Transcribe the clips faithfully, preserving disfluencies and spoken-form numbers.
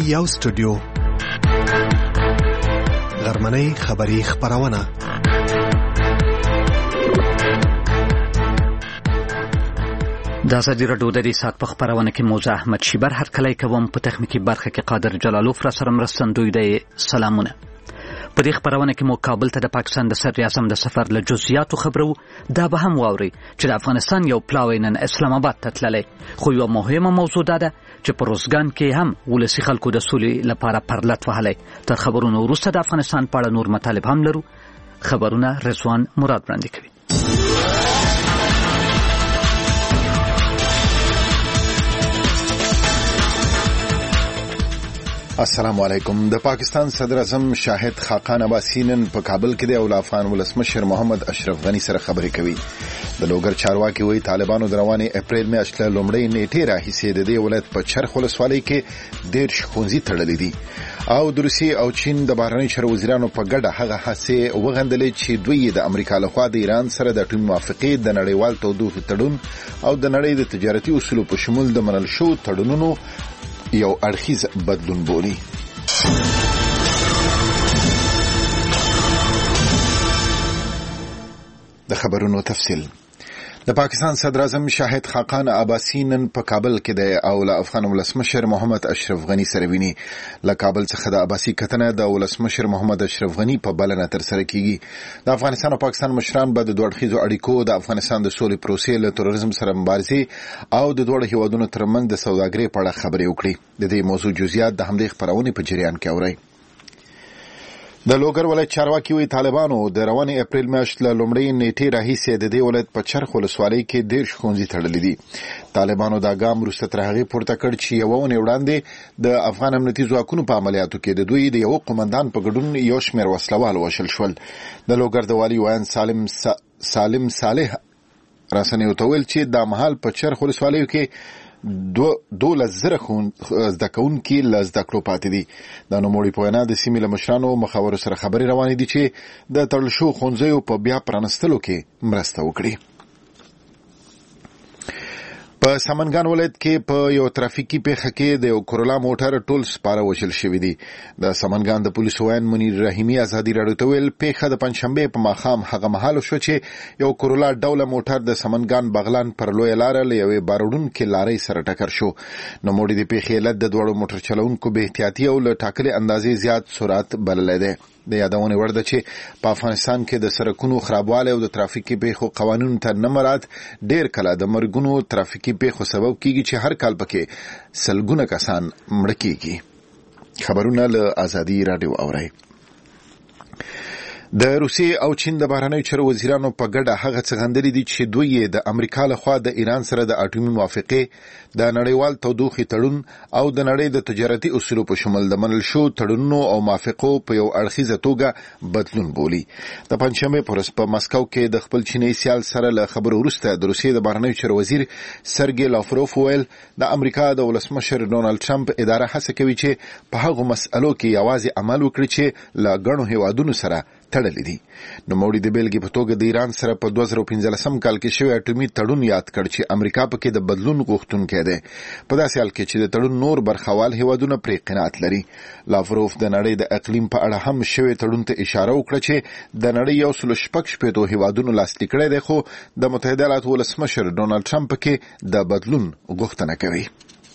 یو سټوډیو غرمنۍ خبری خبرونه د ازادي راډیو د دې ساعت په خبرونه کې موزه احمد شیبر هر کله کوم په تخنیکی برخه کې قادر جلالوف را سره مرستندوی دی. سلامونه. په دې خبرونه کې مو کابل ته د پاکستان د صدر اعظم د سفر له جزئیاتو خبرو. دا به هم واوري چې د افغانستان یو پلاوی نن اسلام آباد ته تللی، خو یو مهمه موضوع ده چې په روزګان کې هم ولسی خلکو د سولې لپاره پرلط وهلی. تر خبرونو وروسته د افغانستان په اړه نور مطالب هم لرو. خبرونه رضوان مراد وړاندې کوي. السلام علیکم. د پاکستان صدر اعظم شاهد خاقان عباسی نن په کابل کې د اولافان ولسمشر محمد اشرف غنی سره خبرې کوي. د لوګر چارواکي وایي طالبانو د رواني اپریل میاشتې له لومړۍ نیټې راهیسې د دې ولایت په چرخ ولسوالۍ کې ډېر ښوونځي تړلي دي او د روسیې او چین د بهرنیو چارو وزیرانو په ګډه هغه هڅې وغندلې چې دوی د امریکا لخوا د ایران سره د اټومي موافقې د نړیوال تودوخې تړون او د نړۍ د تجارتي اصولو په شمول د منل شوو تړونونو یو اړخیز بدلون بولي. د خبرونو تفصیل. د پاکستان صدر اعظم شاهد خاقان عباسی نن په کابل کې د او له افغان ولسمشر محمد اشرف غنی سره ویني. له کابل څخه د عباسی کتنه د ولسمشر محمد اشرف غنی په بلنه تر سره کیږي. د افغانستان او پاکستان مشران به د دوه اړخیزو اړیکو، د افغانستان د سولې پروسې، له تروریزم سره مبارزې او د دوه هیوادونو ترمنځ د سوداګرۍ په اړه خبرې وکړي. د دې موضوع جزئیات د همدې خبرونه په جریان کې اوري. د لوګر ولایت چارواکي وایي طالبانو د رواني اپریل میاشتې له لومړۍ نیټې راهیسې د دې ولایت په چرخ ولسوالۍ کې ډېر ښوونځي تړلي دي. طالبانو دا ګام وروسته تر هغې پورته کړ چې یوه اونۍ وړاندې د افغان امنیتي ځواکونو په عملیاتو کې د دوی د یو قومندان په ګډون یو شمېر وسلوال وشل شول. د لوګر د والي ویان سالم سالم صالح رسنیو ته ویل چې دا مهال په چرخ ولسوالیو کې دو دولس زره زده کوونکي له زده کړو پاتې دي. د نوموړي په وینا د سیمې له مشرانو مخاورو سره خبرې روانې دي چې د تړل شوو ښوونځیو په بیا پرانستلو کې مرسته وکړي. په سمنګان ولایت کې په یو ترافیکي پیښه کې د یو کورولا موټر ټول سپاره وشل شوي دي. د سمنګان د پولیسو ویان منیر رحیمي ازادي راډیو ته ویل پیښه د پنځشنبې په ماښام هغه مهال شو چې یو کورولا ډوله موټر د سمنګان بغلان پر لویه لاره له یوې باروړونکې لارۍ سره ټکر شو. نوموړي د پیښې علت د دواړو موټر چلوونکو بې احتیاطي او له ټاکلې اندازې زیات سرعت بللی دی. د یادونې وړ ده چې په افغانستان کې د سړکونو خرابوالی او د ترافیکي پیښو قوانینو ته نه مراعت ډېر کله د مرګونو ترافیکي پیښو سبب کیږي چې هر کال پکې سلګونه کسان مړه کیږي. خبرونه له ازادي راډیو اورئ. د روسیې او چین د بهرنیو چارو وزیرانو په ګډه هغه څه غندلي دي چې دوی د امریکا لخوا د ایران سره د اټومي موافقې د نړیوال تودوخې تړون او د نړۍ د تجارتي اصولو په شمول د منل شوو تړونونو او موافقو په یو اړخیزه توګه بدلون بولي. د پنځشنبې په ورځ په مسکو کې د خپل چیني سیال سره له خبرو وروسته د روسیې د بهرنیو چارو وزیر سرګی لاوروف ویل د امریکا د ولسمشر ډونالد ټرمپ اداره هڅه کوي چې په هغو مسألو کې یوازې عمل وکړي چې له ګڼو هیوادونو سره تړلې دي. نوموړي د بیلګې په توګه د ایران سره په دوه زره پنځلسم کال کې شوی اټومي تړون یاد کړ چې امریکا پکې د بدلون غوښتونکی دی. په داسې حال کې چې د تړون نور برخوال هیوادونه پرې قناعت لري. لاوروف د نړۍ د اقلیم په اړه هم شوی تړون ته اشاره وکړه چې د نړۍ یو سل شپږ شپېتو هیوادونو لاسلیک کړی دی، خو د متحده ایالاتو ولسمشر ډونالد ټرمپ پکې د بدلون غوښتنه کوي.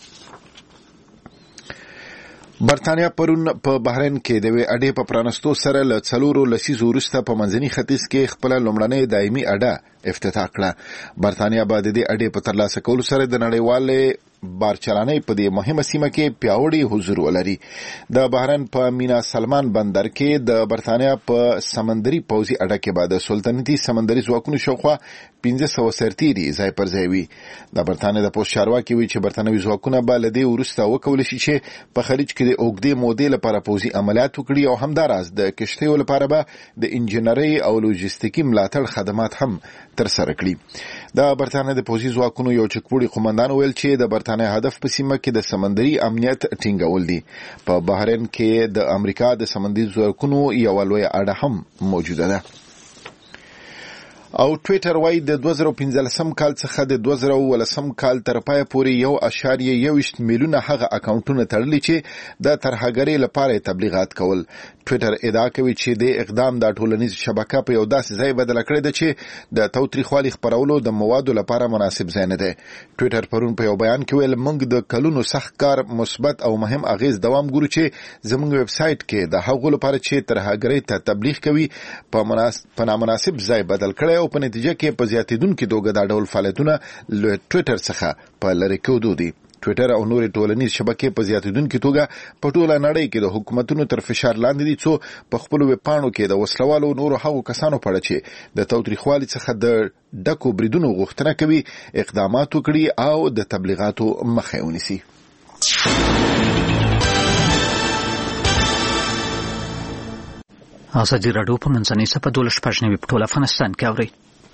برتانیا پرون په بحرین کې د وی اډې په پرانستو سره له څلورو لسیزو وروسته په منځني ختیځ کې خپل لومړنۍ دایمي اډه افتتاح کړه. برتانیا به د دې اډې په ترلاسه کولو سره د نړیوالې بارچلانۍ په دې مهمه سیمه کې پیاوړی حضور ولري. د بحرین په مینا سلمان بندر کې د برتانیا په سمندري پوځي اډه کې به د سلطنتي سمندري ځواکونو شاوخوا پنځه سوه سرتیري ځای پر ځای وي. د برتانیا د پوځ چارواکي وایي چې برتانوي ځواکونه به له دې وروسته وکولی شي چې په خلیج کې د اوږدې مودې لپاره پوځي عملیات وکړي او همداراز د کشتیو لپاره به د انجنیرۍ او لوجستیکي ملاتړ خدمات هم ترسره کړي. د برتانیا د پوځي ځواکونو یو چکپوړي قومندان ویل چې د برتانیا هدف په سیمه کې د سمندري امنیت ټینګول دي. په بحرین کې د امریکا د سمندري ځواکونو یو لویه اډه هم موجوده ده. او ټویټر وايي د دوه زره پنځلسم کال څخه د دوه زره ولسم کال تر پای پورې یو اشاریه یوویشت میلیونه هغه اکاونټونه تړلي چې د ترهګرۍ لپاره تبلیغات کول. ټویټر ادعا کوي چې د اقدام د ټولنیز شبکه په یو داسې ځای بدل کړی دی چې د تاوتریخوالي خپرولو د موادو لپاره مناسب ځای نه دی. ټویټر پرون په یو بیان کې ویل موږ د کلونو سخت کار مثبت او مهم اغیز دوام ګورو چې زموږ ویب سایټ کې د هغو لپاره چې ترهګرۍ ته تبلیغ کوي په نامناسب ځای بدل کړی او په نتیجه کې په زیاتېدونکي توګه دا ډول فعالیتونه له ټویټر څخه په لرې کېدو دي. ټویټر او نورې ټولنیز شبکې په زیاتېدونکي توګه په ټوله نړۍ کې د حکومتونو تر فشار لاندې دي څو په خپلو ویبپاڼو کې د وسلوالو نورو هغو کسانو په اړه چې د تاوتریخوالي څخه د ډکو بریدونو غوښتنه کوي اقدامات وکړي او د تبلیغاتو مخه ونیسي. ازادي راډیو په منځنۍ صفحه دولس شپږ نوي په ټول افغانستان کې اوري.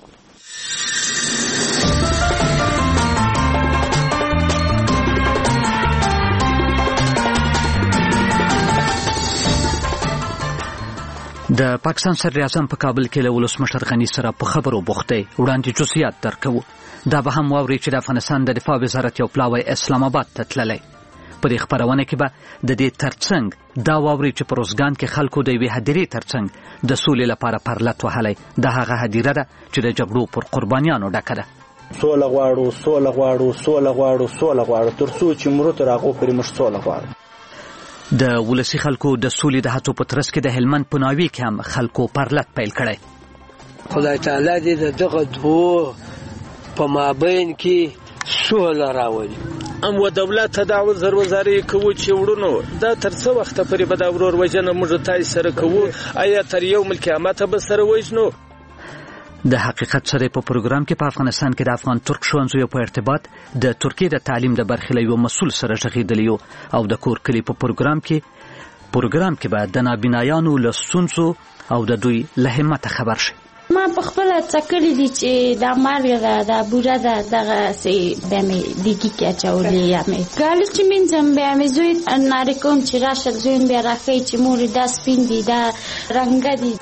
د پاکستان صدر اعظم په کابل کې له ولسمشر غني سره په خبرو بوخت دی. وړاندې جزئیات درکوو. دا به هم واوري چې د افغانستان د دفاع وزارت یو پلاوی اسلام آباد ته تللی. په دې خبرونه کې به د دې ترڅنګ دا واوري چې په روزګان کې خلکو د یوې هدیرې ترڅنګ د سولې لپاره پرلت وهلی. د هغه هدیره ده چې د جګړو پر قربانیانو ډکه ده. سوله غواړو سوله غواړو سوله غواړو سوله غواړو تر څو چې مرو تر هغو پورې موږ سوله غواړو. د ولسي خلکو د سولې د هڅو په ترڅ کې د هلمند په ناوې کې هم خلکو پرلت پیل کړی. خدای تعالی دې د دغه دوو په مابین کې سوله راولي. ام و دولت ته دا وزر وزاري کوو چې وړونو دا تر څو وخت پورې به دا ورور وژنه موږ تاسو سره کوو؟ آیا تر یو مل قیامت به سره وژنو؟ د حقیقت سره په پروګرام کې په افغانستان کې د افغان ترک ښوونځیو په ارتباط د ترکیې د تعلیم د برخې له یو مسؤل سره غږېدلی او د کور کلي په پروګرام کې پروګرام کې به د نابینایانو له ستونزو او د دوی له همته خبر شي. ما په خپل څکلې دي چې دا مارګه ده دا بوره ده دغه سي به مې دیګي کې اچولې یا مې ګالو چې منځم بیا مې زوی نارې کوم چې راشه زوی بیا راخی چې مور دا سپین دي دا رنګ دي.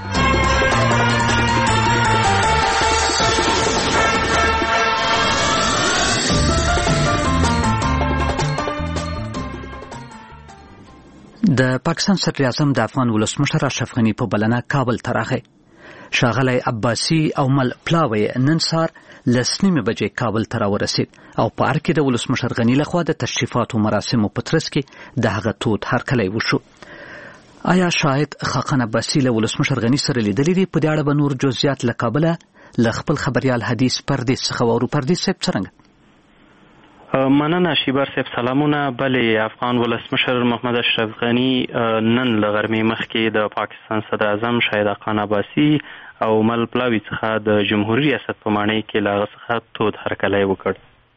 د پاکستان صدر اعظم د افغان ولسمشر اشرف غني په بلنه کابل ته راغی. ښاغلی عباسي او مل پلاوی نن سهار لس نیمې بجې کابل ته راورسېد او په ار کې د ولسمشر غني لخوا د تشریفاتو مراسمو په ترڅ کې د هغه تود هرکلی وشو. آیا شاهد خاقان عباسي له ولسمشر غني سره لیدلی دی؟ په دې اړه به نور جزئیات له کابله له خپل خبریال حدیث پردیس څخه واورو. پردیس صاحب څرنګه؟ مننه شیبر صاحب، سلامونه. بلې افغان ولسمشر محمد اشرف غني نن له غرمې مخکې د پاکستان صدر اعظم شاهد خاقان عباسي او مل پلاوی څخه د جمهوریت ریاست په معنی کې له هغه څخه تود هرکلی وکړ.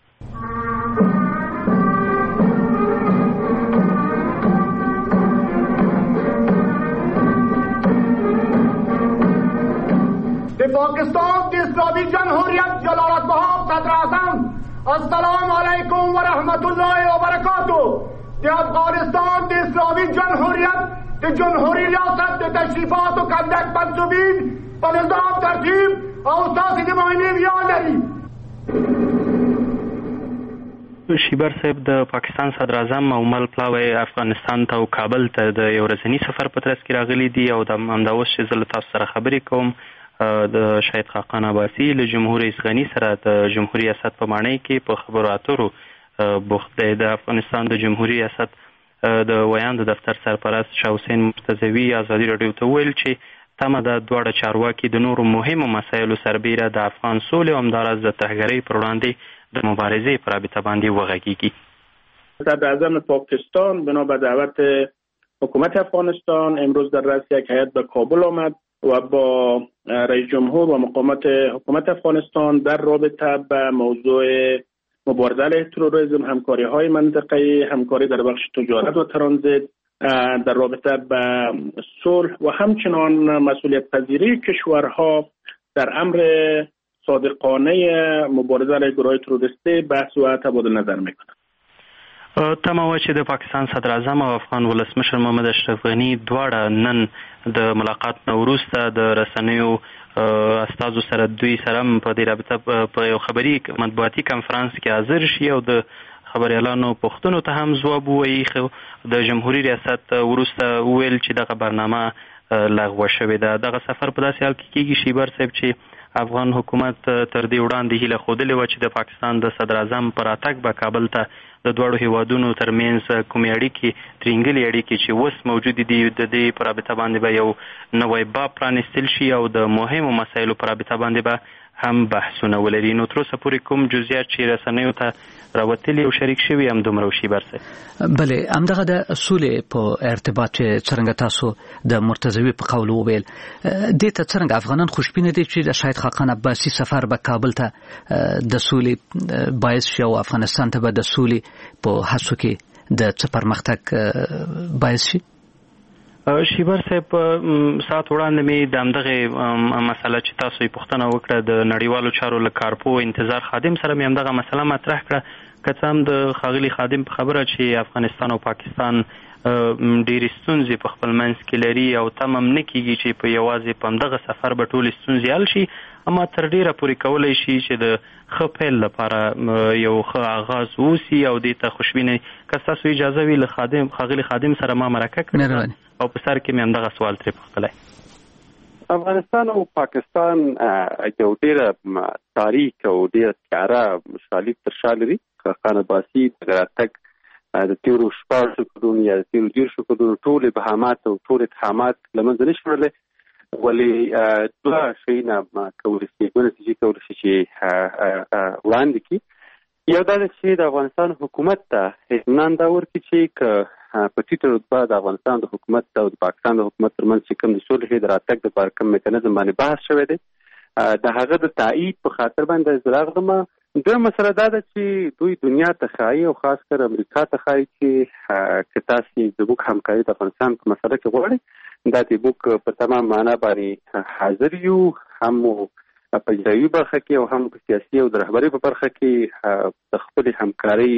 د پاکستان د اسلامی جمهوریت جلالت بها صدر اعظم السلام علیکم و رحمت الله و برکاته. د افغانستان د اسلامی جمهوریت د جمهوری ریاست د تشریفات و کندک منصوبین په نظام ترتیب او اساس د معاینه ویان لري. شیبر صاحب، د پاکستان صدر اعظم او مل پلاوی افغانستان ته او کابل ته د یو ورځني سفر په ترڅ کې راغلي دي او د همدا اوس چې زه له تاسو سره خبرې کوم د شاهد خاقان عباسي له جمهور رئیس غني سره د جمهوریت ریاست په معنی کې په خبرو اترو بوخت دی. د افغانستان د جمهوریت ریاست د ویاند دفتر سرپرست شاه حسین مرتضوي ازادي راډیو ته ویل چې تمه ده دواړه چارواکي د نورو مهمو مسایلو سربیره د افغان سولې او همداراز د ترهګرۍ پر وړاندې د مبارزې په رابطه باندې وغږیږي. صدر اعظم پاکستان بنا به دعوت حکومت افغانستان امروز در رأس یک هیئت به کابل آمد و با رئیس جمهور و مقامات حکومت افغانستان در رابطه به موضوع مبارزه علیه تروریسم، همکاری های منطقه‌ای، همکاری در بخش تجارت و ترانزیت، در رابطه به صلح و همچنان مسئولیت پذیری کشورها در امر صادقانه مبارزه علیه گروه‌های تروریستی بحث و تبادل نظر میکنند. تمه وه چې د پاکستان صدر اعظم او افغان ولسمشر محمد اشرف غني دواړه نن د ملاقات نه وروسته د رسنیو استازو سره دوی سره په دې رابطه په یو خبري مطبوعاتي کانفرنس کې حاضر شي او د خبريالانو پوښتنو ته هم ځواب ووایي. د جمهوریت ریاست وروسته ویل چې دغه برنامه لغوه شوې ده. دغه سفر په داسې حال کې کېږي شیبر صاحب چې افغان حکومت تر دې وړاندې هیله ښودلې وه چې د پاکستان د صدر اعظم پر راتګ به کابل ته د دواړو هیوادونو ترمنځ کومې اړیکې ترینګلې اړیکې چې اوس موجودې دي د دې په رابطه باندې به یو نوی باب پرانیستل شي او د مهمو مسایلو په رابطه باندې به هم بحثونه ولري. نو تر اوسه پورې کوم جزئیات چې رسنیو ته راوتلي او شریک شوي هم دومره وشي برسه. بلې همدغه د سولې په ارتباط چې څرنګه تاسو د مرتضوي په قول وویل دې ته څرنګه افغانان خوشبینه دي چې د شاهد خاقان عباسي سفر به کابل ته د سولې باعث شي او افغانستان ته به د سولې په هڅو کې د څه پرمختګ باعث شي؟ شیبر صاحب ساعت وړاندې مې د همدغه مسله چې تاسو یې پوښتنه وکړه د نړیوالو چارو له کارپو انتظار خادم سره مې همدغه مسله مطرح کړه. که څه هم د ښاغلي خادم په خبره چې افغانستان او پاکستان ډېرې ستونزې په خپل منځ کې لري او تم هم نه کېږي چې په یوازې په همدغه سفر به ټولې ستونزې حل شي، اما تر ډېره پورې کولی شي چې د ښه پیل لپاره یو ښه آغاز ووسي او دې ته خوشبینه. که ستاسو اجازه وي له خادم ښاغلي خادم سره ما مرکه کړې او په سر کې مې همدغه سوال ترې پوښتلی. افغانستان او پاکستان یو ډېره تاریک او ډېره تیاره شالید تر شا لري. خاقان عباسي د راتګ د تېرو شپاړسو کلونو یا د تېرو دېرشو کلونو ټول ابهامات او ټول اتهامات له منځه نه شي وړلی، ولې دوه شیونه کولی شي دوه نتیجې کولی شي چې وړاندې کړي. یو دا ده چې د افغانستان حکومت ته اطمینان دا ورکړي چې که په ټیټه رتبه د افغانستان د حکومت او د پاکستان د حکومت ترمنځ چې کوم د سولې د راتګ دپاره کوم میکانیزم باندې بحث شوی دی د هغه د تایید په خاطر باندې زه راغلم. دویم مسله دا ده چې دوی دنیا ته ښایي او خاص کر امریکا ته ښایي چې که تاسې زموږ همکاري د افغانستان په مسله کې غواړئ دا د موږ په تمام معنا باندې حاضر یو، هم په اجرایي برخه کې او هم په سیاسي او د رهبرۍ په برخه کې د خپلې همکارۍ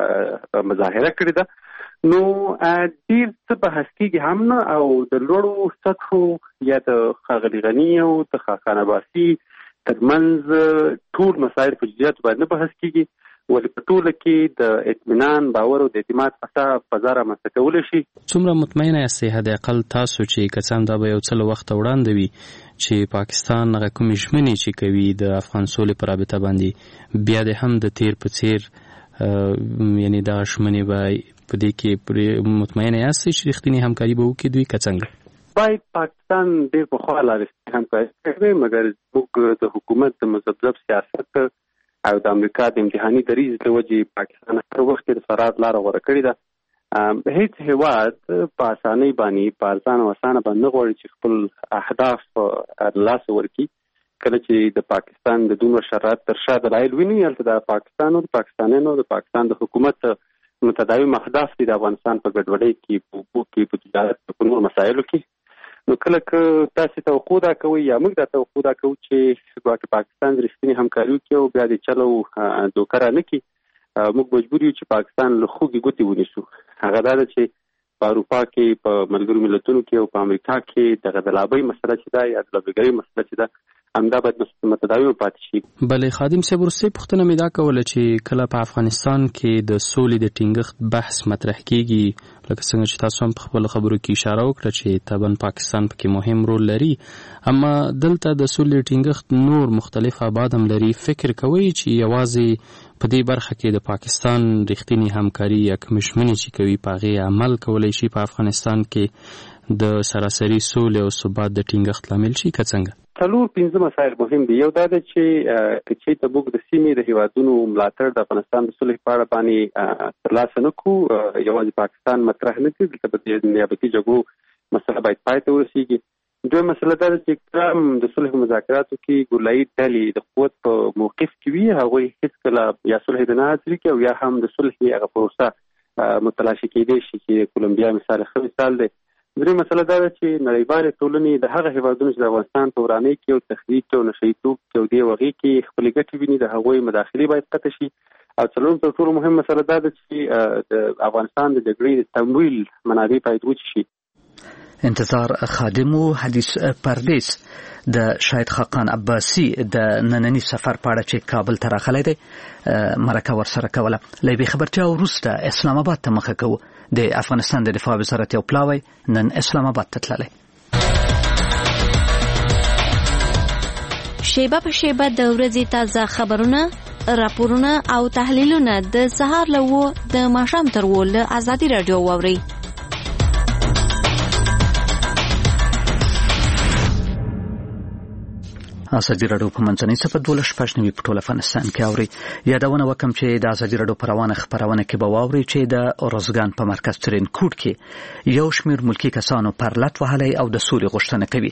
مظاهره کړې ده. نو ډېر څه بحث کېږي هم نه او د لوړو سطحو یا د ښاغلي غني او د خاقان عباسي ترمنځ ټول مسایل په جدیاتو باندې نه بحث کېږي، ولې په ټوله کې د اطمینان باور او د اعتماد فضا رامنځته کولی شي. څومره مطمئنه یاستئ حد اقل تاسو چې که څه هم دا به یو څه له وخته وړاندې وي چې پاکستان هغه کومې ژمنې چې کوي د افغان سولې په رابطه باندې بیا د هم د تیر په څیر یعنی دغه ژمنې به په دې کې مطمئنه یاستئ چې رښتینې همکاري به وکړي دوی که څنګه؟ باید پاکستان ډېر پخوا لا رښتینې همکاري کوي، مګر موږ د حکومت د مذبذب سیاست او د امریکا د امتحاني دریځ له وجې پاکستان هر وخت د فرار لاره غوره کړې ده. هیڅ هېواد په اسانۍ باندې په ارزانه او اسانه باندې نه غواړي چې خپل اهداف له لاسه ورکړي. کله چې د پاکستان د دومره شرایط تر شا دلایل ویني هلته د پاکستان او د پاکستانیانو د پاکستان د حکومت متداوم اهداف دي د افغانستان په ګډوډۍ کې په اوبو کې په تجارت په نورو مسایلو کې. نو کله که تاسې توقع دا کوئ یا موږ دا توقع دا کوو چې ګواکې پاکستان رښتینې همکاري وکړي او بیا د چلو دوکه را نه کړي، موږ مجبور یو چې پاکستان له خوږې ګوتې ونیسو. هغه دا ده چې په اروپا کې په ملګرو ملتونو کې او په امریکا کې دغه د لابۍ مسله چې ده یا د لابیګرۍ مسله چې ده همدا باید متداوم پاتې شي. بلې خادم صاحب وروستۍ پوښتنه مې دا کوله چې کله په افغانستان کې د سولې د ټینګښت بحث مطرح کېږي لکه څنګه چې تاسو هم په خپلو خبرو کې اشاره وکړه چې طبعا پاکستان پکې مهم رول لري، اما دلته د سولې ټینګښت نور مختلف ابعاد هم لري. فکر کوئ چې یوازې په دې برخه کې د پاکستان رښتینې همکاري یا کومې ژمنې چې کوي په هغې عمل کولی شي په افغانستان کې د سراسري سولې او ثبات د ټینګښت لامل شي که څنګه؟ څلور پنځه مسایل مهم دي. یو دا ده چې که چېرته موږ د سیمې د هېوادونو ملاتړ د افغانستان د صلح په اړه باندې ترلاسه نه کړو، یوازې پاکستان مطرح نه کړي، دلته به د نیابتي جګړو مسله باید پای ته ورسېږي. دویم مسله دا ده چې کله د صلح مذاکراتو کې ګولایي ډلې د قوت په موقف کې وي هغوی هېڅکله یا صلح د نه حاصلي کړي او یا هم د صلح هغه پروسه متلاشي کېدی شي چې کولمبیا مثال ښه مثال دی. درې مسله دا ده چې نړیوالې ټولنې د هغه هېوادونو چې د افغانستان په ورانۍ کې او تخریب کې او نشه ییتوب کې او دې وغې کې خپلې ګټې ویني د هغوی مداخلې باید قطع شي. او څلورم تر ټولو مهم مسله دا ده چې د افغانستان د جګړې د تمویل منابع باید وچ شي. انتظار خادمو حدیث پردیس د شاهد خاقان عباسی د نننی سفر په اړه چې کابل ته راغلی دی مرکه ورسره کوله. له یوې خبرتیا وروسته اسلام آباد ته مخه کوو. د افغانستان د دفاع وزارت یو پلاوی نن اسلام آباد ته تللی. شیبه په شیبه د ورځې تازه خبرونه، راپورونه او تحلیلونه د سهار له وو د ماښام تر وو له ازادي راډیو واورئ. ازادي راډیو په منځنۍ صفحه دولس شپږ نوي په ټول افغانستان کې اوري. یادونه وکم چې د ازادي راډیو په روانه خبرونه کې به واوري چې د اورزګان په مرکز ترین کوټ کې یو شمیر ملکی کسانو پر لټ وهلي او د سولې غوښتنه کوي.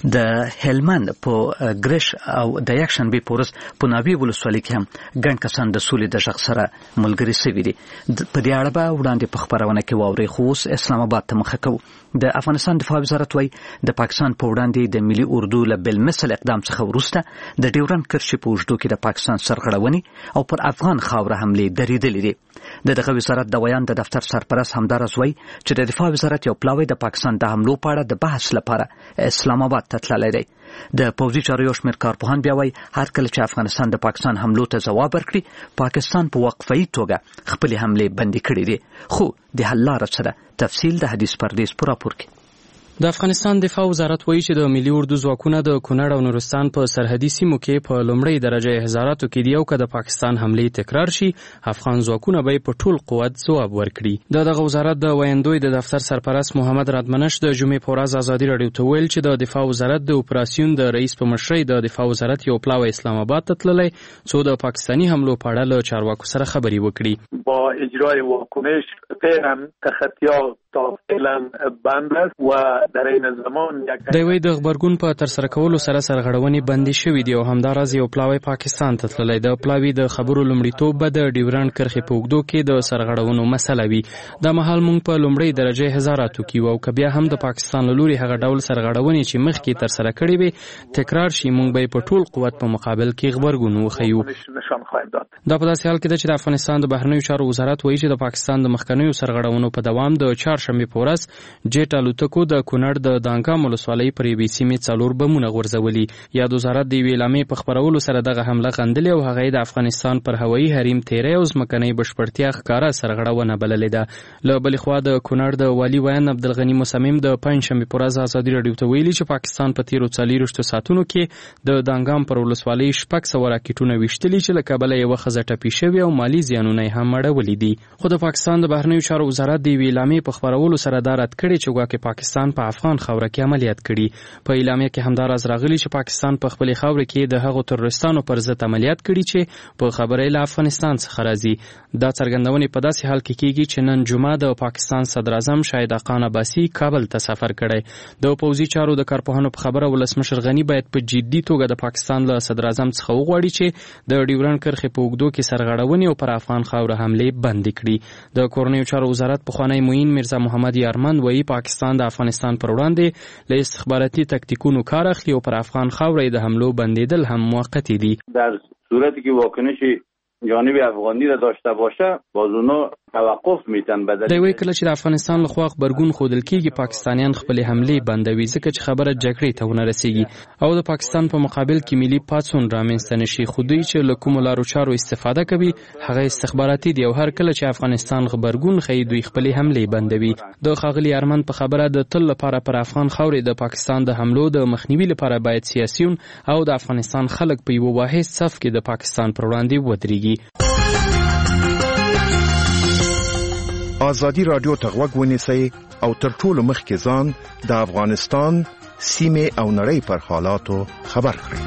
د هلمند په ګرش او د یکشنبه په ورځ په ناوی ولسوالۍ کې هم ګڼ کسان د سولې د ژغ سره ملګري شوي دي. په دې اړه به وړاندې په خبرونه کې واوري. خو اوس اسلام آباد ته مخه کوو. د افغانستان دفاع وزارت وايي د پاکستان په وړاندې د ملي اردو له بالمثل اقدام څخه وروسته د ډیورنډ کرښې په اوږدو کې د پاکستان سرغړونې او پر افغان خاوره حملې درېدلې دي. د دغه وزارت د ویان د دفتر سرپرست همدارز وايي چې د دفاع وزارت یو پلاوی د پاکستان د حملو په اړه د بحث لپاره اسلام آباد ته تللی دی. د پوځي چارو یو شمېر کارپوهان بیا وايي هر کله چې افغانستان د پاکستان حملو ته ځواب ورکړي، پاکستان په وقفه‌ای توګه خپلې حملې بندي کړې دي. خو د حل لاره څه ده؟ تفصیل د حدیث پردیس په راپور کې. د افغانستان دفاع وزارت وایي چې د ملي اردو ځواکونه د کونړ او نورستان په سرحدي سیمو کې په لومړۍ درجه احزاراتو کې دي او که د پاکستان حملې تکرار شي، افغان ځواکونه به په ټول قوت ځواب ورکړي. د دغه وزارت د ویاندوی د دفتر سرپرست محمد رادمنش د جمعې په ورځ ازادي راډیو ته ویل چې د دفاع وزارت د اپراسیون د رئیس په مشرۍ د دفاع وزارت یو پلاوی اسلام آباد ته تللی څو د پاکستانی حملو په اړه له چارواکو سره خبرې وکړي. با اجرای واکنش فعلا تخطیات تا فعلا بند است و در این زمان د وی د خبرګون په تر سره کولو سره سرغړونې بندي شوې دي او همداراز یو پلاوی پاکستان ته تللی. د پلاوی د خبرو لومړیتوب به د ډیورنډ کرښې په اوږدو کې د سرغړونو مسله وي. دا مهال موږ په لومړۍ درجه احزاراتو کې وو او که بیا هم د پاکستان له لوري هغه ډول سرغړونې چې مخکې تر سره کړې وي تکرار شي، موږ به په ټول قوت په مقابل کې خبرګون وښیو. دا په داسې حال کې ده چې د افغانستان د بهرنیو چارو وزارت وایي چې د پاکستان د مخکنیو سرغړونو په دوام د چهارشنبې په ورځ جیټ الوتکو د کونړ د دانګام ولسوالۍ پر یوې سیمې څلور بمونه غورځولي. یاد وزارت د یوې اعلامیې په خپرولو سره دغه حمله غندلې او هغه د افغانستان پر هوایي حریم تیری او ځمکنۍ بشپړتیا ښکاره سرغړونه بللې ده. له بلې خوا د کونړ د والي ویان عبدالغني مصمم د پنجشنبې په ورځ ازادي راډیو ته ویلي چې پاکستان په تیرو څلېرویشتو ساعتونو کې د دانګام پر ولسوالۍ شپږ سوه راکټونه ویشتلي چې له کبله یوه ښځه ټپي شوې او مالي زیانونه یې هم اړولي دي. خو د پاکستان د بهرنیو چارو وزارت د یوې اعلامیې په خپرولو سره دا رد کړې چې ګواکې پاکستان په افغان خاوره کې عملیات کړي. په اعلامیه کې همداراز راغلي چې پاکستان په خپلې خاوره کې د هغو تروریستانو پر ضد عملیات کړي چې په خبره له افغانستان څخه راځي. دا څرګندونې په داسې حال کې کیږي چې نن جمعه د پاکستان صدر اعظم شاهد خاقان عباسی کابل ته سفر کړی. د پوځي چارو د کارپوهانو په خبره ولسمشر غني باید په جدي توګه د پاکستان له صدر اعظم څخه وغواړي چې د ډیورنډ کرښې په اوږدو کې سرغړونې او پر افغان خاوره حملې بندي کړي. د کورنیو چارو وزارت پخوانی معین میرزا محمد یارمن وایي پاکستان د افغانستان پر وړاندې له استخباراتي تکتیکونو کار اخلي او پر افغان خاوره د حملو بندیدل هم موقتی دي. در صورتی که واکنش جانب افغانی را داشته باشه باز اونا توقف میتن بدل. دوی کله چې د افغانستان له خوا خبرګون خودل کیږي پاکستانیان خپل حمله بندوي ځکه چې خبره جګړې ته ونه رسیږي او د پاکستان په مقابل کې ملي پاتسون رامنځته نشي. خو دوی چې له کومو لارو چارو استفاده کوي هغه استخباراتي دي او هر کله چې افغانستان خبرګون خي دوی خپل حمله بندوي. د خاغلی ارمن په خبره د تل لپاره پر افغان خاورې د پاکستان د حملو د مخنیوي لپاره باید سیاسيون او د افغانستان خلک په یو واحد صف کې د پاکستان پر وړاندې ودرېږي. ازادي راډیو ته غوږ ونیسئ او تر ټولو مخکې ځان د افغانستان سیمې او نړۍ پر حالاتو خبر کړئ.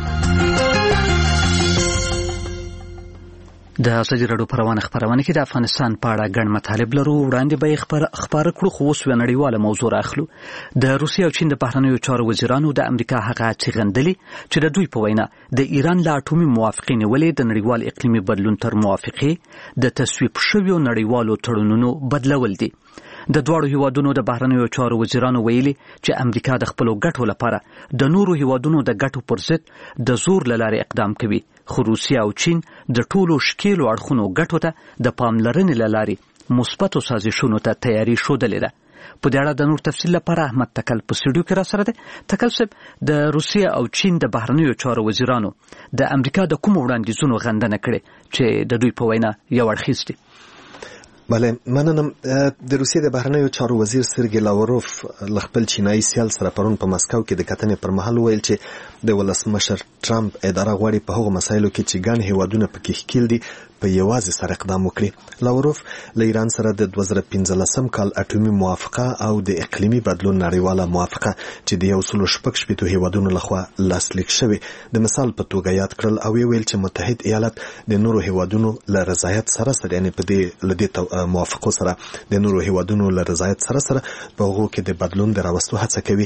د ازادي راډیو په روانه خبرونه کې د افغانستان په اړه ګڼ مطالب لرو. وړاندې به خبر خبر کړو خو اوس نړیواله موضوع راخلو. د روسیې او چین د بهرنیو چارو وزیرانو د امریکا هغه څرګندلي چې د دوی په وینا د ایران له اټومي موافقې نیولې د نړیوال اقلیمي بدلون تر موافقې د تصویب شویو نړیوالو تړونونو بدلول دي. د دواړو هیوادونو د بهرنیو چارو وزیرانو ویلي چې امریکا د خپلو ګټو لپاره د نورو هیوادونو د ګټو پر ضد د زور له لارې اقدام کوي، خو روسیه او چین د ټولو شکیلو اړخونو ګټو ته د پاملرنې له لارې مثبتو سازشونو ته تیاری ښودلې ده. په دې اړه د نور تفصیل لپاره احمد تکل په سټوډیو کې را سره دی. تکل صاحب، د روسیې او چین د بهرنیو چارو وزیرانو د امریکا د کوم وړاندیزونو غندنه کړې چې د دوی په وینا یو اړخیز دي؟ بله، مننم. د روسیې د بهرنیو چارو وزیر سرګی لاوروف له خپل چینایي سیال سره پرون په مسکو کې د کتنې پر مهال ویل چې د ولسمشر ټرمپ اداره غواړي په هغو مسایلو کې چې ګڼ هیوادونه پکې ښکیل دي په یوازې سره اقدام وکړي. لاوروف له ایران سره د دوه زره پنځلسم کال اټومي موافقه او د اقلیمي بدلون نړیواله موافقه چې د یو سلو شپږ شپېتو هیوادونو لخوا لاسلیک شوې د مثال په توګه یاد کړل او ویل چې متحد ایالات د نورو هیوادونو له رضایت سره سره یعنی په دې لدې موافقو سره د نورو هیوادونو له رضایت سره سره په هغو کې د بدلون د راوستو هڅه کوي.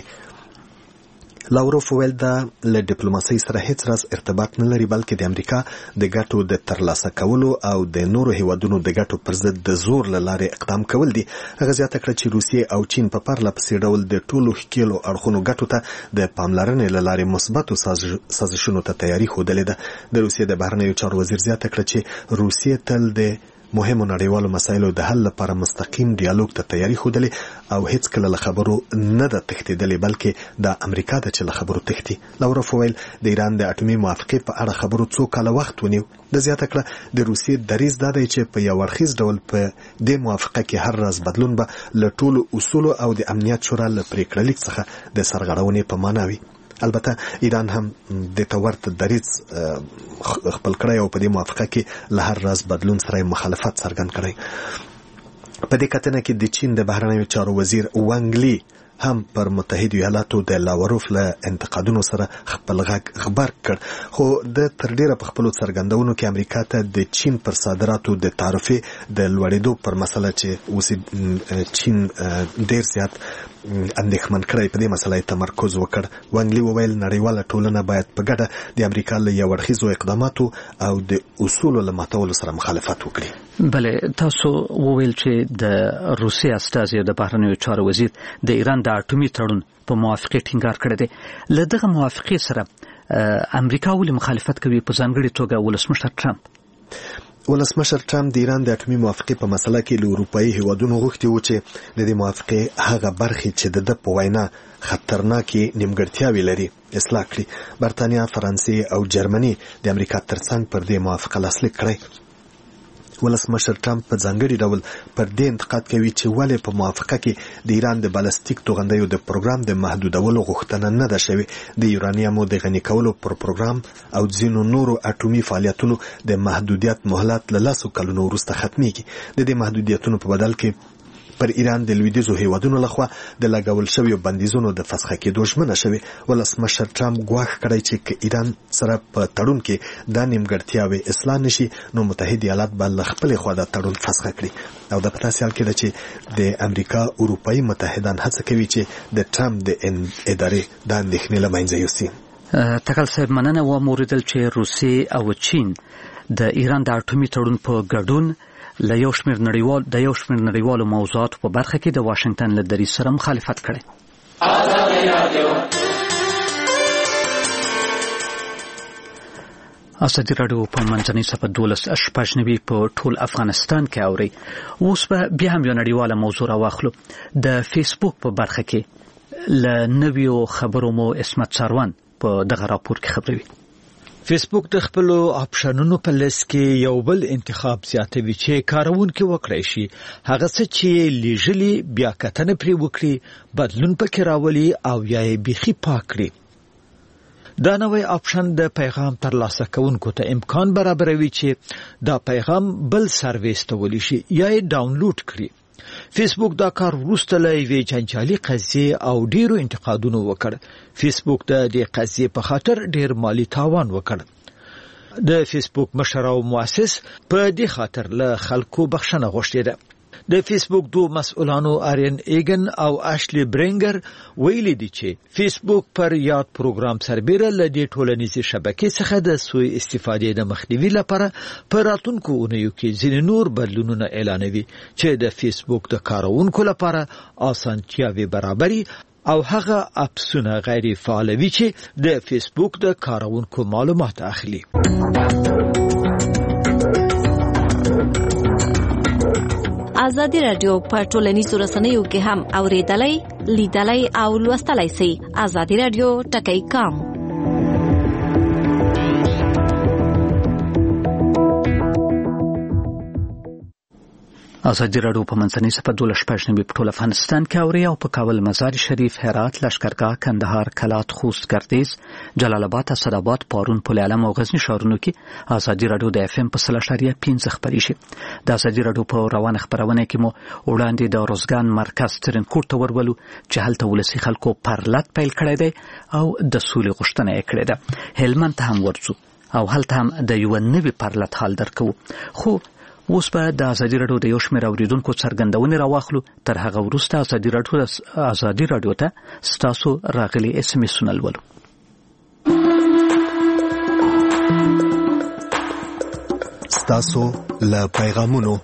لاوروف ویل دا له ډیپلوماسۍ سره هیڅ راز ارتباط نه لري، بلکې د امریکا د ګټو د ترلاسه کولو او د نورو هیوادونو د ګټو پر ضد د زور له لارې اقدام کول دي. هغه زیاته کړه چې روسیې او چین په پرله پسې ډول د ټولو ښکیلو اړخونو ګټو ته د پاملرنې له لارې مثبتو سازشونو ته تیاري ښودلې ده. د روسیې د بهرنیو چارو وزیر زیاته کړه چې روسیې تل د مهمو نړیوالو مسایلو د حل لپاره مستقیم ډیالوګ ته تیاری ښودلې او هیڅ کله له خبرو نه ده تښتېدلې، بلکې د امریکا ده چې له خبرو تښتي. لاوروف ویل د ایران د اټومي موافقې په اړه خبرو څو کاله وخت ونیو. د زیاته کړه د روسیې دریځ دا دی چې په یو اړخیز ډول په دې موافقه کې هر راز بدلون به له ټولو اصولو او د امنیت شورا له پریکړه لیک څخه د سرغړونې په معنا وي. البته ایران هم د تورت دریځ خپل کړی او په دې موافقه کې له هر راز بدلون سره مخالفت څرګند کړی. په دې کتنه کې د چین د بهرنیو چارو وزیر وانګ لی هم پر متحده ایالاتو د لاوروف له انتقادونو سره خپل غږ خبر کړ، خو د تر ډیره په خپلو څرګندونو کې امریکا ته د چین پر صادراتو د تعرفې د لوړېدو پر مسله چې اوس چین ډیر زیات اندېښمن کړی په دې مسله تمرکز وکړ. وانګ لی وویل نړیواله ټولنه باید په ګډه د امریکا له یو اړخیزو اقداماتو او د اصولو له ماتولو سره مخالفت وکړي. بله، تاسو وویل چې د روسیې استازي د بهرنیو چارو وزیر د ایران د اټومي تړون په موافقې ټینګار کړی دی. له دغه موافقې سره امریکا ولې مخالفت کوي، په ځانګړې توګه ولسمشر ټرمپ؟ ولسمشر ټرمپ د ایران د اټومي موافقې په مسله کې له اروپایي هیوادونو غوښتي و چې د دې موافقې هغه برخې چې د ده په وینا خطرناکې نیمګړتیاوې لري اصلاح کړي. برتانیا، فرانسې او جرمني د امریکا ترڅنګ پر دې موافقه لاسلیک کړی. ولسمشر ټرمپ په ځانګړي ډول پر دې انتقاد کوي چې ولې په موافقه کې د ایران د بالستیک توغندیو د پروګرام د محدودولو غوښتنه نه ده شوې، د یورانیمو د غني کولو پر پروګرام او ځینو نورو اټومي فعالیتونو د محدودیت مهلت له لسو کلونو وروسته ختمیږي. د دې محدودیتونو په بدل کې پر ایران د لویدیځو هیوادونو لخوا د لګول شویو بندیزونو د فسخه کېدو ژمنه شوې. ولسمشر ټرمپ ګواښ کړی چې که ایران سره په تړون کې دا نیمګړتیاوې اصلاح نشي نو متحد ایالات به له خپلې خوا دا تړون فسخه کړي. او د په داسې حال کې ده چې د امریکا اروپایي متحدان هڅه کوي چې د ټرمپ د ادارې دا اندېښنې له منځه یوسي. تکل صاحب، مننه. و موریدل چې روسیې او چین د ایران د اټومي تړون په ګډون له یو شمېر نړیوال د یو شمېر نړیوالو موضوعاتو په برخه کې د واشنگټن له دریځ سره مخالفت کړی. ازادي راډیو په منځنۍ صفحه دولس شپږ نوي په ټول افغانستان کې اوري. اوس به بیا هم یو نړیواله موضوع راواخلو. د فیسبوک په برخه کې له نویو خبرو مو اسمت ساروان په دغه راپور کې خبروي. فیسبوک د خپلو آپشنونو په لیست کې یو بل انتخاب زیاتوي چې کارونکو وکړي شي هغه څه چې لیږلي بیا کتنه پرې وکړي، بدلون پکې راولي او یا یې بیخي پاک کړي. دا نوې آپشن د پیغام ترلاسه کوونکو ته امکان برابروي چې دا پیغام بل سرویس ته ولیږي شي یا یې ډاونلوډ کړي. فیسبوک دا کار وروسته له یوې جنجالي قضیې او ډیرو انتقادونو وکړ. فیسبوک د دې قضیې په خاطر ډیر مالی تاوان وکړ. د فیسبوک مشر او مؤسس په دې خاطر له خلکو بخښنه غوښتې ده. د فیسبوک دوه مسؤلانو آرین ایگن او اشلی برینګر ویلي دي چې فیسبوک پر یاد پروګرام سربېره له دې ټولنیزې شبکې څخه د سوء استفادې د مخنیوي لپاره په راتلونکو اونیو کې ځینې نور بدلونونه اعلانوي چې د فیسبوک د کارونکو لپاره اسانتیاوې برابري او هغه اپسونه غیر فعالوي چې د فیسبوک د کارونکو معلومات اخلي. ازادي رادیو په ټولنیزو رسنیو کې هم اوریدلای لیدلای او لوستلای شئ. ازادي رادیو ټکی کام ازادي رادیو په منځنۍ صفه دوله شپږ نوي په ټول افغانستان کې اوري او په کابل، مزار شریف، هرات، لشکرګاه، کندهار، کلات، خوست، ګردیز، جلال آباد، اسداباد، پارون، پل علم او غزنی ښارونو کې ازادي رادیو د اف ام په سل اعشاریه پنځه خپرې شي. د ازادي رادیو په روانه خبرونه کې مو وړاندې د روزګان مرکز ترنکوټ ته ورولو چې هلته ولسی خلکو پرلط پیل کړی دی او د سولې غوښتنه یې کړې ده. هلمند ته هم ورځو او هلته هم د یو نوي پرلط حال درکو. خو اوس به د ازادي رادیو د یو شمېر اوریدونکو څرګندونې راواخلو. تر هغه وروسته ازادي رادیو ازادي رادیو ته ستاسو راغلي اس ام اسونه لولو. ستاسو له پیغامونو.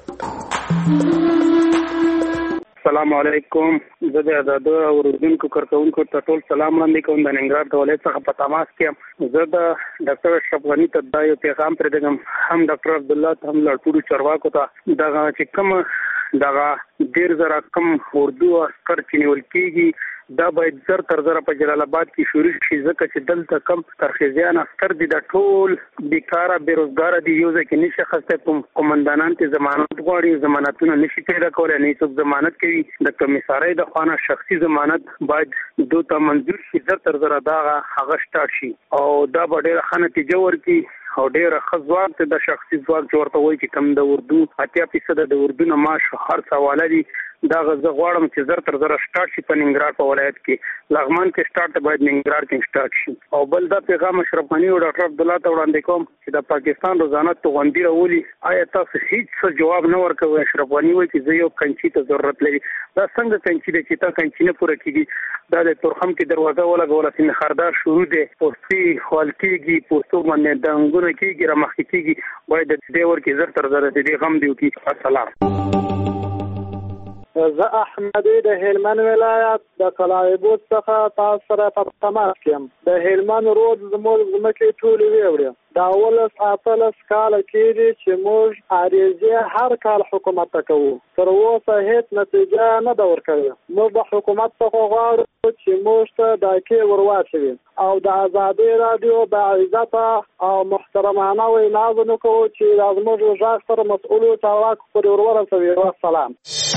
السلام علیکم. زه د آزادو اوریدونکو کارکونکو ته ټول سلام وړاندې کوم. د ننګرهار د ولایت څخه په تماس کې یم. زه د ډاکټر اشرف غني ته دا یو پیغام پرېږدم، هم ډاکټر عبدالله ته هم له ټولو چارواکو ته، دغه چې کوم دغه ډېر زره کم اردو عسکر چې نیول کېږي دا باید زر تر زره په جلال آباد کې شروع شي، ځکه چې دلته کم ترخیزیان عسکر دي، د ټول بیکاره بېروزګاره دي، یو ځای کې نشي اخیستی. کوم قومندانان ته ضمانت غواړي، ضمانتونه نشي پیدا کولی، نه څوک ضمانت کوي. د کمیسارۍ د خوا نه شخصي ضمانت باید دو ته منظور شي، زر تر زره دغه هغه سټارټ شي او دا به ډېره ښه نتیجه ورکړي او ډېره ښه ځواک دی. د شخصي ځواک چې ورته وایي چې کم د اردو اتیا فیصده د اردو نه معاش هر څه حواله دي، دغه زه غواړم چې زر تر زره سټارټ شي په ننګرهار په ولایت کې. لغمان کې سټارټ باید ننګرهار کې سټارټ شي. او بل دا پیغام اشرف غني او ډاکټر عبدالله ته وړاندې کوم چې د پاکستان روزانه توغندي راولي، آیا تاسو هیڅ څه جواب نه ورکوئ؟ اشرف غني وایي چې زه یو کنچي ته ضرورت لري. دا څنګه کنچي دی چې تا کنچي نه پوره کېږي؟ دا د تورخم کې دروازه ولګوله، سیند خاردار شروع دی، پوستې خوال کېږي، پوستو باندې دنګونه کېږي، رامخکې کېږي. باید د دې ورکې زر تر زره د دې غم دی وکړي. السلام. زه احمدی د هلمند ولایت د قلعه‌بود څخه تاسو سره په تماس کې یم. د هلمند رود زموږ ځمکې ټولې ویوړې. دا ولس اتلس کاله کېږي چې موږ عریضې هر کال حکومت ته کوو، تر اوسه هېڅ نتیجه نه ده ورکړې. موږ د حکومت څخه غواړو چې موږ ته ډاکې ور واچوي او د ازادي راډیو باعزته او محترمانه ویناوونه کوو چې دا زموږ غږ سره مسؤلو چارواکو پورې ور ورسوي. والسلام.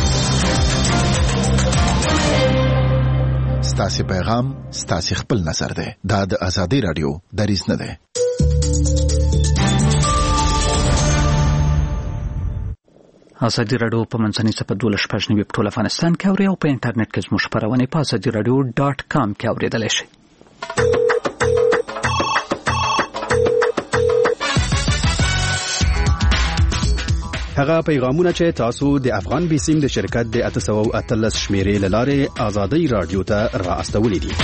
ستاسو پیغام ستاسو خپل نظر ده. دا د ازادي رادیو دریځ نه ده. ازادي رادیو په منځنۍ صفه دوله شپږ نوي په ټول افغانستان کې اوري او په انټرنیټ کې زموږ خبرونه په ازادي رادیو ډاټ کام کې اوریدلای شئ. هغه پیغامونه چې تاسو د افغان بیسیم د شرکت د اته سوه او اتلس شمیرې لاره ازادي رادیو ته را استولې دي.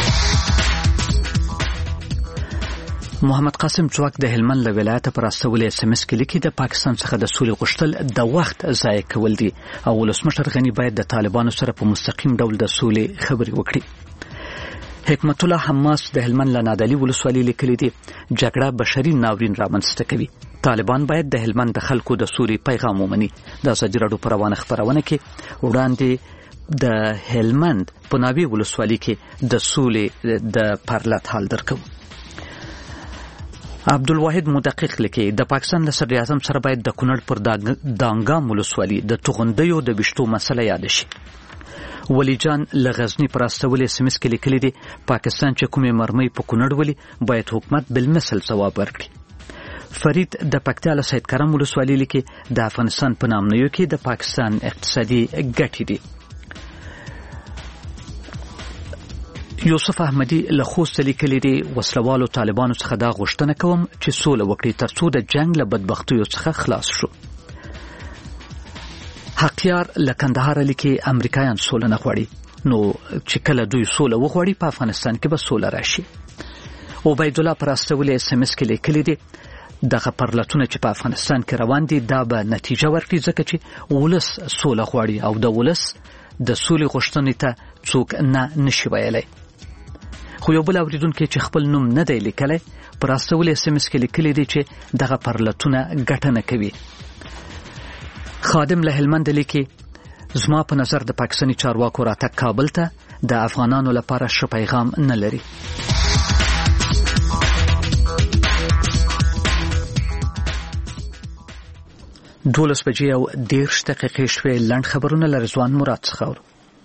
محمد قاسم چواک د هلمند له ولایت پر استولې اس ام اس کې لیکي د پاکستان څخه د سولې غوښتل د وخت ضایع کول دي او ولسمشر غني باید د طالبانو سره په مستقیم ډول د سولې خبرې وکړي. حکمت الله حماس د هلمند له نادعلي ولسوالۍ لیکلي دي جګړه بشري ناورین رامنځته کوي. طالبان باید د هلمند د خلکو د سولې پیغام ومني. د ازادي رادیو په روانه خبرونه کې وړاندې د هلمند په ناوې ولسوالۍ کې د سولې د پرلط حال درکو. عبدالواحد مدقق لیکي د پاکستان له صدر اعظم سره باید د کونړ پر دانګام ولسوالۍ د توغندیو د بشتو مسله یاد شي. ولی جان له غزنی پر استولې اس ام اس کې لیکلي دي پاکستان چې کومې مرمۍ په کونړ ولي باید حکومت بالمثل ځواب ورکړي. فرید د پکتیا له سید کرم ولسوالۍ لیکي د افغانستان په نامنیو کې د پاکستان اقتصادي ګټې دي. یوسف احمدی له خوست لیکلي دي وسلوالو طالبانو څخه دا غوښتنه کوم چې سوله وکړي ترڅو د جنگ له بدبختیو څخه خلاص شو. حقیار له کندهار لیکي امریکایان سوله نه غواړي، نو چې کله دوی سوله وغواړي په افغانستان کې به سوله راشي. عبید الله پر استولې اس ام اس کې لیکلي دي دغه پرلطونه چې په افغانستان کې روان دي دا به نتیجه ورکړي ځکه چې ولس سوله غواړي او د ولس د سولې غوښتنې ته څوک نه نشي ویلی. خو یو بل اوریدونکی چې خپل نوم نه دی لیکلی پر استولې اس ام اس کې لیکلي دي چې دغه پرلطونه ګټه نه کوي. خادم له هلمند لیکي زما په نظر د پاکستاني چارواکو راتګ کابل ته د افغانانو لپاره ښه پیغام نه لري. دولس بجې او دېرش دقیقې شوې. لنډ خبرونه له رضوان مراد څخه اورو.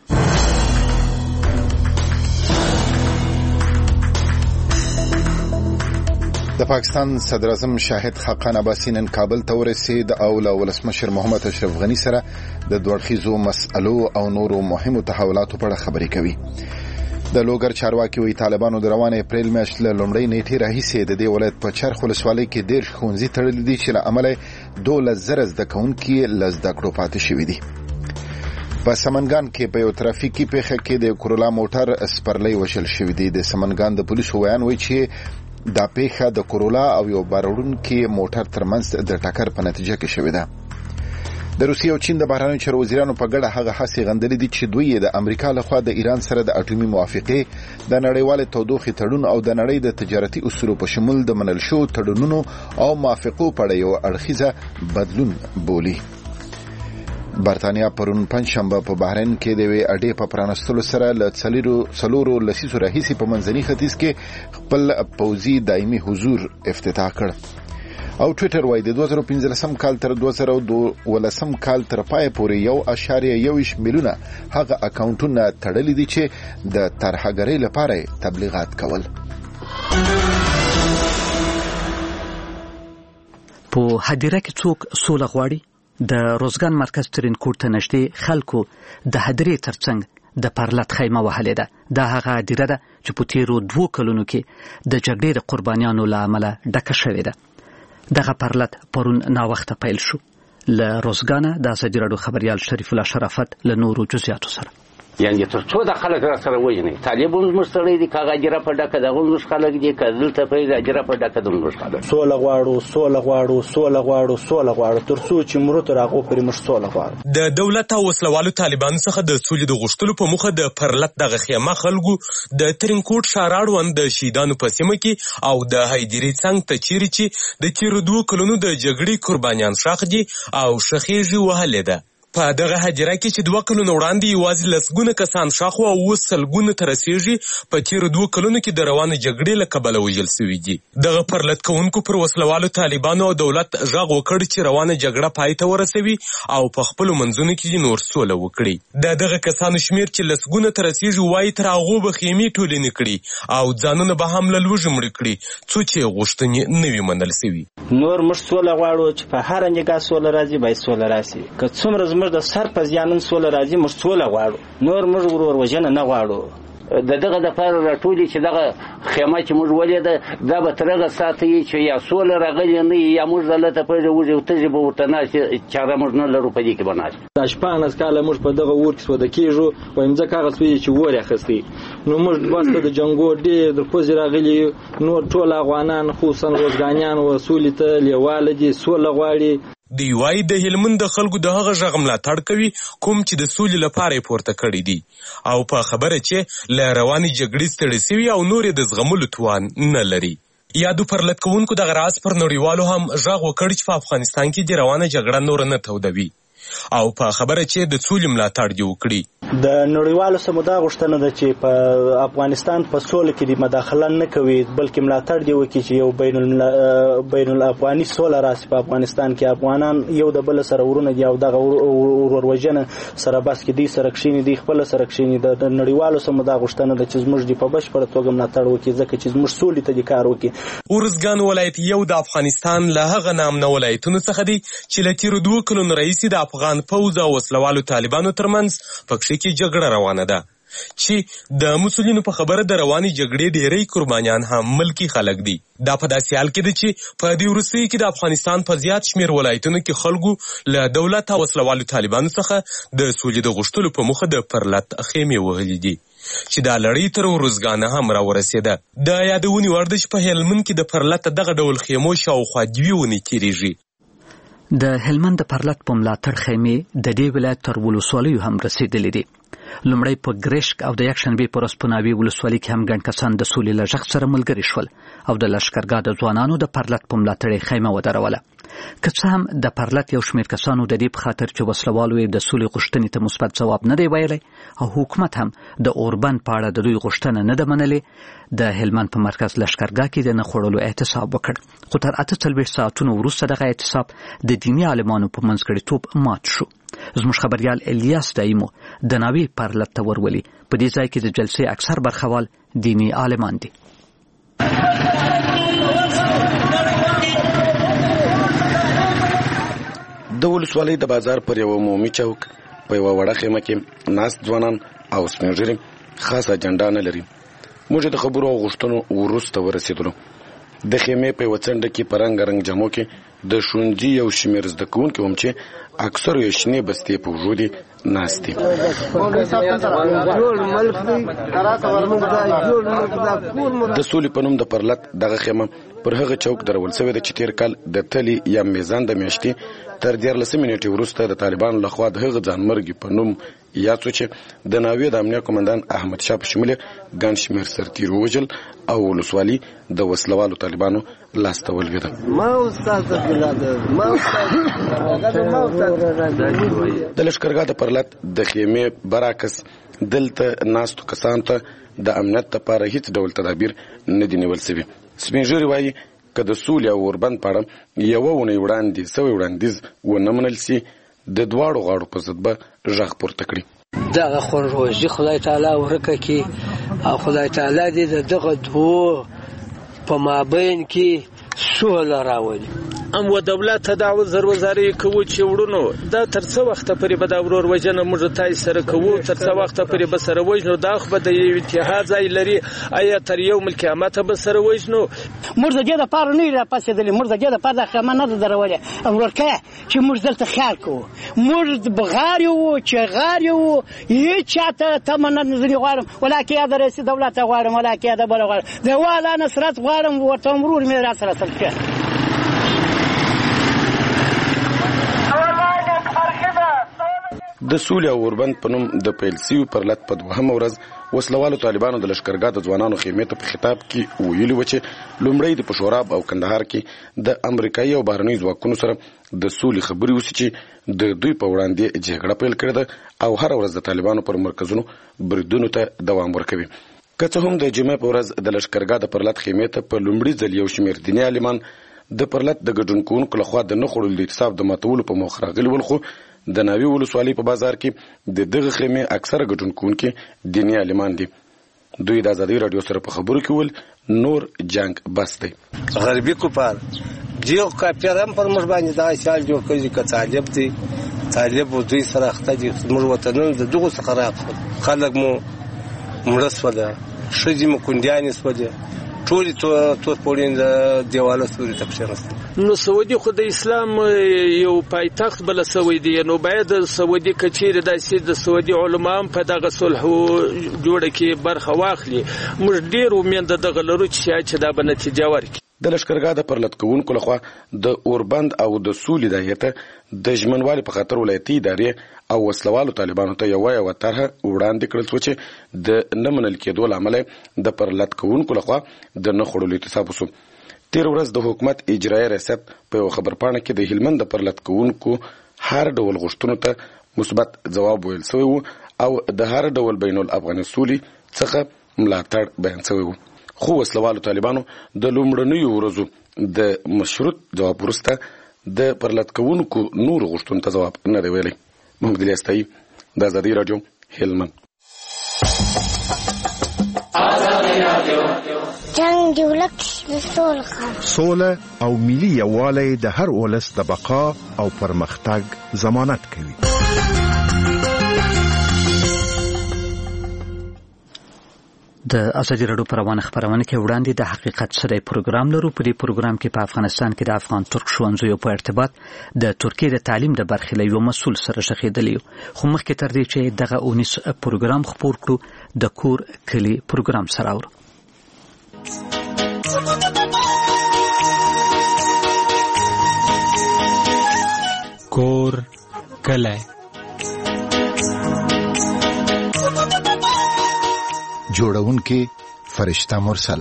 د پاکستان صدر اعظم شاهد خاقان عباسي نن کابل ته ورسید او له ولسمشر محمد اشرف غني سره د دوړخیزو مسألو او نورو مهمو تحولاتو په اړه خبرې کوي. د لوګر چارواکي وی طالبانو د روانه اپریل میاشتې له لومړۍ نیټې راهیسې د دې ولایت په چرخ ولسوالۍ کې ډېر ښوونځي تړلي دي چې له امله دولس زره زده کوونکي له زده کړو پاتې شوي دي. په سمنګان کې په یو ترافیکي پیښه کې د کورولا موټر سپرلی وشل شوی دی. د سمنګان د پولیسو ویان وایي چې دا پیښه د کورولا او یو باروړونکي موټر ترمنځ د ټکر په نتیجه کې شوې ده. د روسیې او چین د بهرنیو چارو وزیرانو په ګډه هغه هڅې غندلې دي چې دوی د امریکا لخوا د ایران سره د اټومي موافقې د نړیوال تودوخې تړون او د نړۍ د تجارتي اصولو په شمول د منل شو تړونونو او موافقو په اړه یو اړخیزه بدلون بولي. برتانیا پرون پنځشنبه په بحرین کې د یوې اډې په پرانستلو سره له څلورو لسیزو راهیسې په منځني ختیځ کې خپل پوځي دایمي حضور افتتاح کړ. او ټویټر وایي د دوه زره پنځلسم کال تر دوه زره دولسم کال تر پای پورې یو اعشاریه یوویشت میلیونه هغه اکاونټونه تړلي دي چې د ترهګرۍ لپاره تبلیغات کول. په هدیره کې څوک سوله غواړي؟ د روزګان مرکز ترینکوټ ته نږدې خلکو د هدیرې ترڅنګ د پرلت خیمه وهلې ده. دا هغه هدیره ده چې په تیرو دوو کلونو کې د جګړې د قربانیانو له امله ډکه شوې ده. دغه پرلت پرون ناوخته پیل شو. له روزګانه د ازادي راډیو خبریال شریف الله شرافت له نورو جزئیاتو سره. یعنی تر څو د خلک را سره وژني طالبان مستړی دي کاغه جره په ډکه دغه موږ خلک دي کذل ته په جره په ډکه د موږ خلک سوله غواړو سوله غواړو سوله غواړو سوله غواړو تر څو چې مرو تر هغه پرې موږ سوله غواړو. د دولت او وسلوالو طالبانو څخه د سولې د غوښتلو په مخه د پرلت دغه خیمه خلکو د ترینکوټ شاراړوند د شهیدانو په سیمه کې او د هیدرې څنګ ته چیرې چې د تیرو دوه کلونو د جګړې قربانیان ښخ دي او شخېږي وهلې ده. په دغه هدیره کې چې دوه کلونه وړاندې یوازې لسګونه کسان ښخ وو او اوس سلګونه ته رسېږي په تیرو دوه کلونو کې د روانې جګړې له کبله وژل سوي دي. دغه پرلت کوونکو پر وسلوالو طالبانو او دولت غږ وکړ چې روانه جګړه پای ته ورسوي او په خپلو منځونو کې نور سوله وکړي. د دغه کسانو شمېر چې لسګونه ته رسېږي وایي تر هغو به خیمې ټولنې کړي او ځانونه به هم له لوږې مړه کړي څو چې غوښتنې نه وي منل سوي. نور موږ سوله غواړو چې په هره نګاه سوله راځي باید سوله راسي. که څومره زموږ د سر په زیانن سوله راځي موږ سوله غواړو. نور موږ ورور وژنه نه غواړو. د دغه د پاره راټولي چې دغه خیمه چې موږ ولیده دا به تر هغه ساعته یې چې یا سوله راغلې نه یا موږ دلته پرې وځو ته به ورته ناشې چاره موږ نه لرو په دې کې به ناشې. دا شپانس کاله موږ په دغه اور کې سوده کېږو وایم ځکه هغه سوي چې اور اخیستی نو موږ واسطه د جنګو ډېر د پوځ راغلي نور ټول افغانان خصوصا روزګانیان وسولې ته لیواله دي سوله غواړي. دی وای د هلمند د خلکو د هغه ژغ ملاتړ کوي کوم چې د سولې لپاره پورته کړی دي او په خبره چې له روانې جګړې ستړي سوي او نور د زغملو توان نه لري. یادو پرلت کوونکو دغه راز پر نړیوالو هم ژغ وکړ چې په افغانستان کې د روانه جګړه نور نه تودوي او په خبره چې د سولې ملاتړ دی وکړي. د نړیوالو سمدا غوښتنه ده چې په افغانستان په سوله کې د مداخله نه کوي بلکې ملاتړ دی وکړي چې یو بین بین الافغاني سوله راسي په افغانستان کې. افغانان یو د بل سره ورونه دي او دغه ورور وژنه سره بس کې دي سره کښینی دي خپل سره کښینی د نړیوالو سمدا غوښتنه ده چې زموږ دی په بشپړه توګه ملاتړ وکړي ځکه چې زموږ سولې ته د کار وکړي. ورزګان ولایت یو د افغانستان له هغه نامنه ولایتونو څخه دی چې له تیرو دوه کلونو راهیسې د افغان پوځ او وسلوالو طالبانو ترمنځ پکښې کې جګړه روانه ده چې د مسولینو په خبره د روانې جګړې ډېری قربانیان هم ملکی خلک دي. دا په داسې حال کې ده چې په دې وروستیو کې د افغانستان په زیات شمېر ولایتونو کې خلکو له دولت او وسلوالو طالبانو څخه د سولې د غوښتلو په موخه د پرلت خیمې وهلې دي چې دا لړۍ تر ورزګانه هم راورسېده. د یادونې وړ ده چې په هلمند کې د پرلت دغه ډول خیمو شاوخوا دوې اونۍ تېرېږي. د هلمند د پرلت په ملاتړ خیمې د دې ولایت تر ولسوالیو هم رسېدلې دي. لومړی په ګریشک او د یکشنبې په ورځ په ناوې ولسوالۍ کې هم ګڼ کسان د سولې له غږ سره ملګري شول او د لښکرګاه د ځوانانو د پرلت په ملاتړ یې خیمه ودروله. که څه هم د پرلت یو شمېر کسانو د دې په خاطر چې وسلوالو یې د سولې غوښتنې ته مثبت ځواب نه دی ویلی او حکومت هم د اوربند په اړه د دوی غوښتنه نه ده منلې، د هلمند په مرکز لښکرګاه کې د نه خوړلو احتساب وکړ. خو تر اته څلوېښت ساعتونو وروسته دغه احتساب د دیني عالمانو په منځګړیتوب مات شو. زموږ خبریال الیاس دایمو د ناوې پرلت ته ورولي. په دې ځای کې د جلسې اکثر برخوال دیني عالمان دي. د ولسوالۍ د بازار پر یو عمومي چوک په یوه وړه خیمه کې ناست ځوانان او سپین ږیري خاصه اجنډا نه لري. موږ د خبرو او غوښتنو وروسته ورسېدلو. د خیمې په یوه څنډه کې په رنګارنګ جامو کې د ښوونځي یو شمېر زده کوونکي هم چې اکثرو یې شنې بستې په اوږو دي ناست دي. د سولې په نوم د پرلت دغه خیمه پر هغه چوک درول شوې ده چې تېر کال د تلې یا میزان د میاشتې تر دیارلسمې نیټې وروسته د طالبانو لخوا د هغه ځانمرګي په نوم یاد شو چې د ناوې د امنیه قومندان احمد شاه په شمول ګڼ شمېر سرتیر ووژل او ولسوالي د وسلوالو طالبانو لاسته ولوېده. د لښکرګاه د پرلت د خیمې برعکس دلته ناستو کسانو ته د امنیت لپاره هیڅ ډول تدابیر نه دي نیول شوي. سپین ږیري وایي که د سولې او اوربند په اړه یوه اونۍ وړاندې سوی وړاندیز ونه منل سي د دواړو غاړو په ضد به غږ پورته کړي. دغه خونروژي خدای تعالی ورکه کړي او خدای تعالی دې د دغه دوو په مابین کې سوله راولي. ام و دولت ته دا وزر وزاري کوو چې وړونو دا تر څو وخت پورې به دا ورور وجنه موږ تای سره کوو، تر څو وخت پورې به سره وجنو دا خو به د اتحاد ځای لري، آیا تر یوم القیامت به سره وجنو. موږ د دې لپاره نه را پاسېدلې، موږ د دې لپاره د خیمه نه درولې ورکه چې موږ دلته خیال کوو. موږ بغار یو چې غار یو هیڅ چاته تمنه نه غواړم، ولکه یا د رئیس دولت غواړم، ولکه یا د بل غواړم، د والا نصرت غواړم، ورته مرور مې را سره سره د سولې او اوربند په نوم د پیل سوي پرلت په دوهمه ورځ وسلوالو طالبانو د لښکرګاه د ځوانانو خیمې ته په خطاب کې ویلي و چې لومړی د پشوراب او کندهار کې د امریکایي او بهرنیو ځواکونو سره د سولې خبرې وشي چې د دوی په وړاندې جګړه پیل کړې ده او هر ورځ د طالبانو پر مرکزونو بریدونو ته دوام ورکوي. که څه هم د جمعې په ورځ د لښکرګاه د پرلت خیمې ته په لومړي ځل یو شمېر دیني عالمان د پرلت د ګډون کوونکو لخوا د نه خوړلو د اعتصاب د ماتولو په موخه راغلي ول، خو د ناوې ولسوالۍ په بازار کې د دغه خیمې اکثره ګډون کوونکي دیني عالمان دي. دوی د ازادۍ راډیو سره په خبرو کې ول نور جنگ بس دی. غربي کفار دیو کافر هم پر موږ باندې دا سیال جوړ کړي که طالب دی، طالب و دوی سره اخته دي. موږ وطنونه د دغو څخه راغلل، خلک مو مړه سوله، ښځې مو کونډیانې سولې، ټولې تور پوړین د دیواله سوري ته کښېناستل. نو سعودي خو د اسلام یو پایتخت بله سوی دی، نو باید سعودي که چیرې داسې د سعودي علما هم په دغه صلح جوړه کې برخه واخلي. موږ ډېر امید د دغه لرو چې شاید چې دا به نتیجه ورکړي. د لښکرګاه د پرلت کوونکو لخوا د اوربند او د سولې د هیئته د ژمنوالي په خاطر ولایتي ادارې او وسلوالو طالبانو ته یوه یوه طرحه وړاندې کړل شوه چې د نه منل کېدو له امله د پرلت کوونکو لخوا د نه خوړلو اعتصاب وشو. تېره ورځ د حکومت اجرایي ریاست په یوه خبرپاڼه کې د هلمند د پرلت کوونکو هر ډول غوښتنو ته مثبت ځواب ویل شوی و او د هر ډول بین الافغاني سولې څخه ملاتړ بیان شوی و. خو وسلوالو طالبانو د لومړنیو ورځو د مشروط جواب وروسته د پرلت کوونکو نور غوښتنو ته ځواب نه دی ویلی. محمد الیاس تایي، د ازادۍ راډیو، هلمند. جنگ دی ولک د سولې سوله او ملي یووالی د هر ولس د بقا او پرمختګ ضمانت کوي. د ازادي راډیو پر روانه خبرونه کې وړاندې د حقیقت سره پروګرام لرو. په دې پروګرام کې په افغانستان کې د افغان ترک ښوونځیو په ارتباط د ترکیې د تعلیم د برخې له یو مسؤل سره شخېدلی، خو مخکې تر دې چې دغه اونیس پروګرام خپور کړو د کور کلی پروګرام سره اورو. کور کلی جوړونکي فرشته مرسل.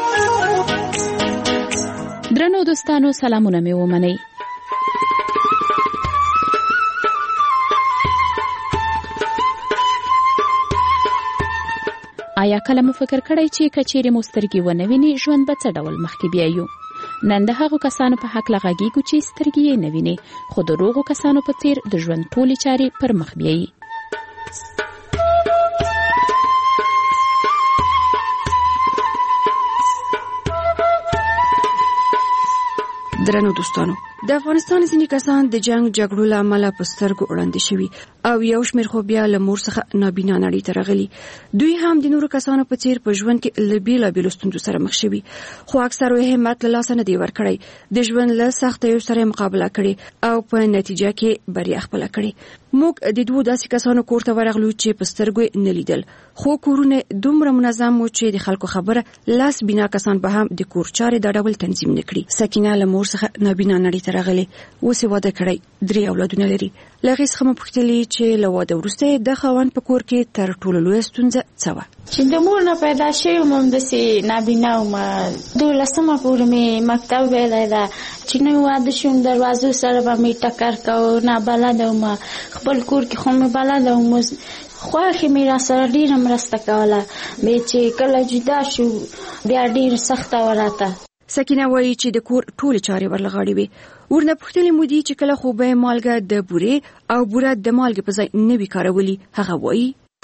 درنو دوستانو سلامونه مې ومنئ. آیا کله مو فکر کړی چې کچېرې مو سترګې ونه ویني ژوند به څه ډول مخکې بیایو؟ نن د هغو کسانو په حق لغږیږو چې سترګې یې نه ویني خو د روغو کسانو په څیر د ژوند ټولې چارې پر مخ بیایي. درنو دوستانو، د افغانستان ځینې کسان د جنگ جګړو له امله په سترګو وړاندې شوي او یو شمېر خو بیا له مور څخه نابینا نړۍ ته راغلي. دوی هم د نورو کسانو په څیر په ژوند کې له بېلابېلو ستونزو سره مخ شوي، خو اکثرو یې همت له لاسه نه دی ورکړی، د ژوند له سختیو سره مقابله کړې او په نتیجه کې بریا خپله کړې. موږ د دوو داسې کسانو کور ته ورغلو چې په سترګو نه لیدل، خو کورونه دومره منظم وو چې د خلکو خبره لاس بینا کسان به هم د کور چارې دا ډول تنظیم نه کړي. سکینه له مور څخه نابینا نړۍ ته راغلې، اوس یې واده کړی، درې اولادونه لري. له هغې څخه مو پوښتلې چې له واده وروسته د خاوند په کور کې تر ټولو لویه ستونزه څه وه؟ چې د مور نه پیدا شوې وم همداسې نابینا ومه. دولسمه پورې مې مکتب ویلی ده چې نوی واده شوم دروازو سره به مې ټکر کوو، نابلده ومه. خپل کور کې خو مې بلده وم، خواښې مې را سره ډېره مرسته کوله. بیا چې کله جدا شو بیا ډېر سخته وه راته. سکینه وایي چې د کور ټولې چارې ورله غاړې وې. ورنه پوښتلې مو دي چې کله خو به یې مالګه د بورې او بوره د مالګې په ځای نه وي کارولي. هغه وایي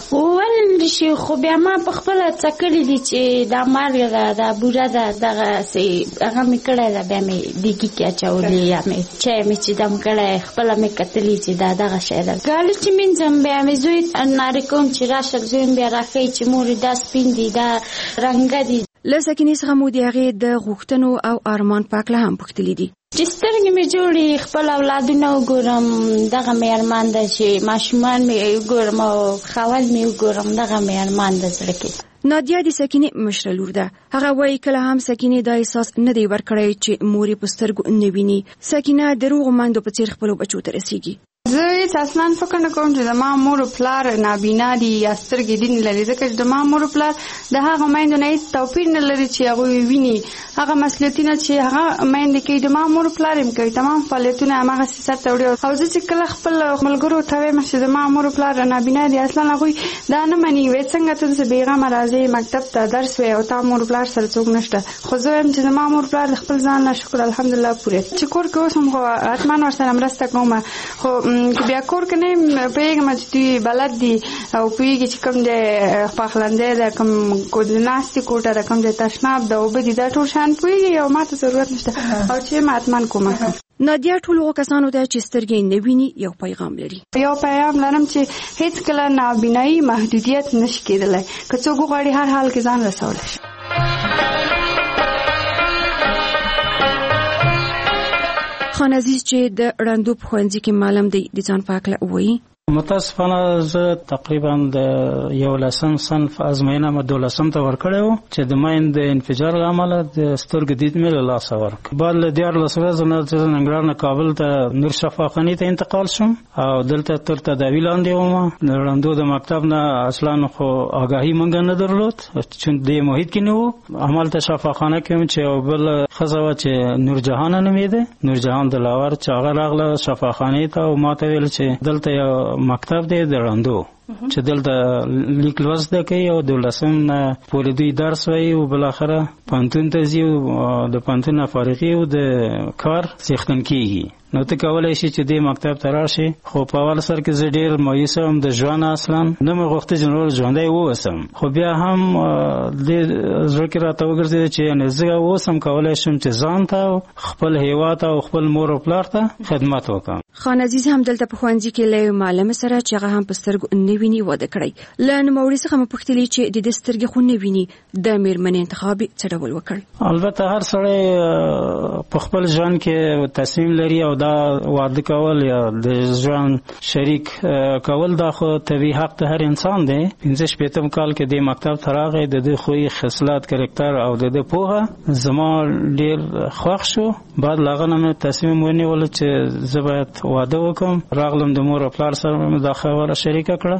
ولې شي خو بیا ما په خپله څه کړي دي چې دا مالګه ده، دا بوره ده، دغسې هغه مې کړی ده. بیا مې دیګي کې اچولي یا مې چای مې چې دم کړی، خپله مې کتلي چې دا دغه شی ده. ګاله چې مینځم بیا مې زوی نارې کوم چې راشه، زوی مې بیا راښیي چې مورې دا سپین دي، دا رنګه دي. له سکینې څخه مو د هغې د غوښتنو او ارمان په هکله هم پوښتلي دي چې سترګې مې جوړې، خپل اولادونه وګورم، دغه مې ارمان ده چې ماشومان مې وګورم او خاوند مې وګورم، دغه مې ارمان ده زړه کې. نادیه د سکینې مشره لور ده. هغه وایي کله هم سکینې دا احساس نه دی ورکړی چې مور یې په سترګو نه ویني. سکینه د روغو میندو په څیر خپلو بچو ته رسیږي. زه هیڅ اصلا فکر نه کوم چې زما مور او پلار نابینا دي یا سترګې دي نه لري، ځکه چې زما مور او پلار د هغه میندو نه هیڅ توپیر نه لري چې هغوی ویني. هغه مسؤلیتونه چې هغه میندې کوي د ما مور او پلار هم کوي، تمام فعالیتونه هماغسې سرته وړي. او زه چې کله خپل ملګرو ته وایم چې زما مور او پلار نابینا دي، اصلا هغوی دا نه مني. وایي څنګه ته داسې بېغمه راځې مکتب ته درس وایې او تا مور او پلار سره څوک نشته. خو زه وایم چې زما مور او پلار د خپل ځان نه شکر الحمدلله پوره چې کور کې اوس هم خو حتما ورسره مرسته کوم. خو بیا کور کې نه پوهېږم چې دوی بلد دي او پوهېږي چې کوم دی پخلنځی ده، کوم د ناستې کوټه ده، کوم دی تشناب ده، اوبه دي، دا ټول شیان پوهېږي او ما ته ضرورت نشته او چې ما حتما کومه. نادیه ټولو کسانو ته چې سترګې نه ویني یو پیغام لري. یو پیغام لرم چې هیڅ کله نابینایي محدودیت نشي کېدلی، که څوک وغواړي هر حال کې ځان رسولی شي. خان عزیز چې د ړندو په ښوونځي کې معلم دی د ځان په هکله وایي متاسفانه زه تقریبا د یو لسم صنف ازموینه مې دولسم ته ورکړی و چې د ماین د انفجار له امله د سترګو دید مې له لاسه ورکړ. بعد له دیارلسو ورځو نه چې زه ننګرهار نه کابل ته نور شفاخانې ته انتقال شوم او دلته تر تداوي لاندې وم. د ړندو د مکتب نه اصلا خو آګاهي موږ نه درلود چې دې محیط کې نه وو. همالته شفاخانه کې وم چې یو بل ښځه وه چې نورجهان نومېده، نورجهان دلاور، چې هغه راغله شفاخانې ته او ما ته ویل چې دلته یو مکتب دی د ړندو چې دلته لیک لوست ده کوي او دولسم نه پورې دوی درس وایي او بالاخره پوهنتون ته ځي او د پوهنتون نه فارغي او د کار څښتن کېږي. نو ته کولی شي چې دې مکتب ته راشي. خو په اول سر کې زه ډېر مایوس وم د ژوند، اصلا نه مې غوښته چې نور ژوندی واوسم. خو بیا هم دې زړه کې راته وګرځېده چې یعنې زه اوس هم کولی شم چې ځان ته او خپل هېواد او خپل مور او پلار ته خدمت وکړم. خان عزیز هم دلته په ښوونځي کې له یوې معلمې سره چې هغه هم په سترګو نه ویني واده کړی. له نوموړي څخه مې پوښتلې چې د دې سترګې خو نه ویني د مېرمنې انتخاب یې څه ډول وکړ؟ البته هر سړی په خپل ژوند کې تصمیم لري او دا واده کول یا د ژوند شریک کول دا خو طبیعي حق د هر انسان دی. پنځه شپېتم کال کې د مکتب ته راغی، د دې خوی خصلت کرکټر او د دې پوهه زما ډېر خوښ شو. بعد له هغه نه مې تصمیم ونیول چې زه باید واده وکړم. راغلم د مور او پلار سره مې دا خبره شریکه کړه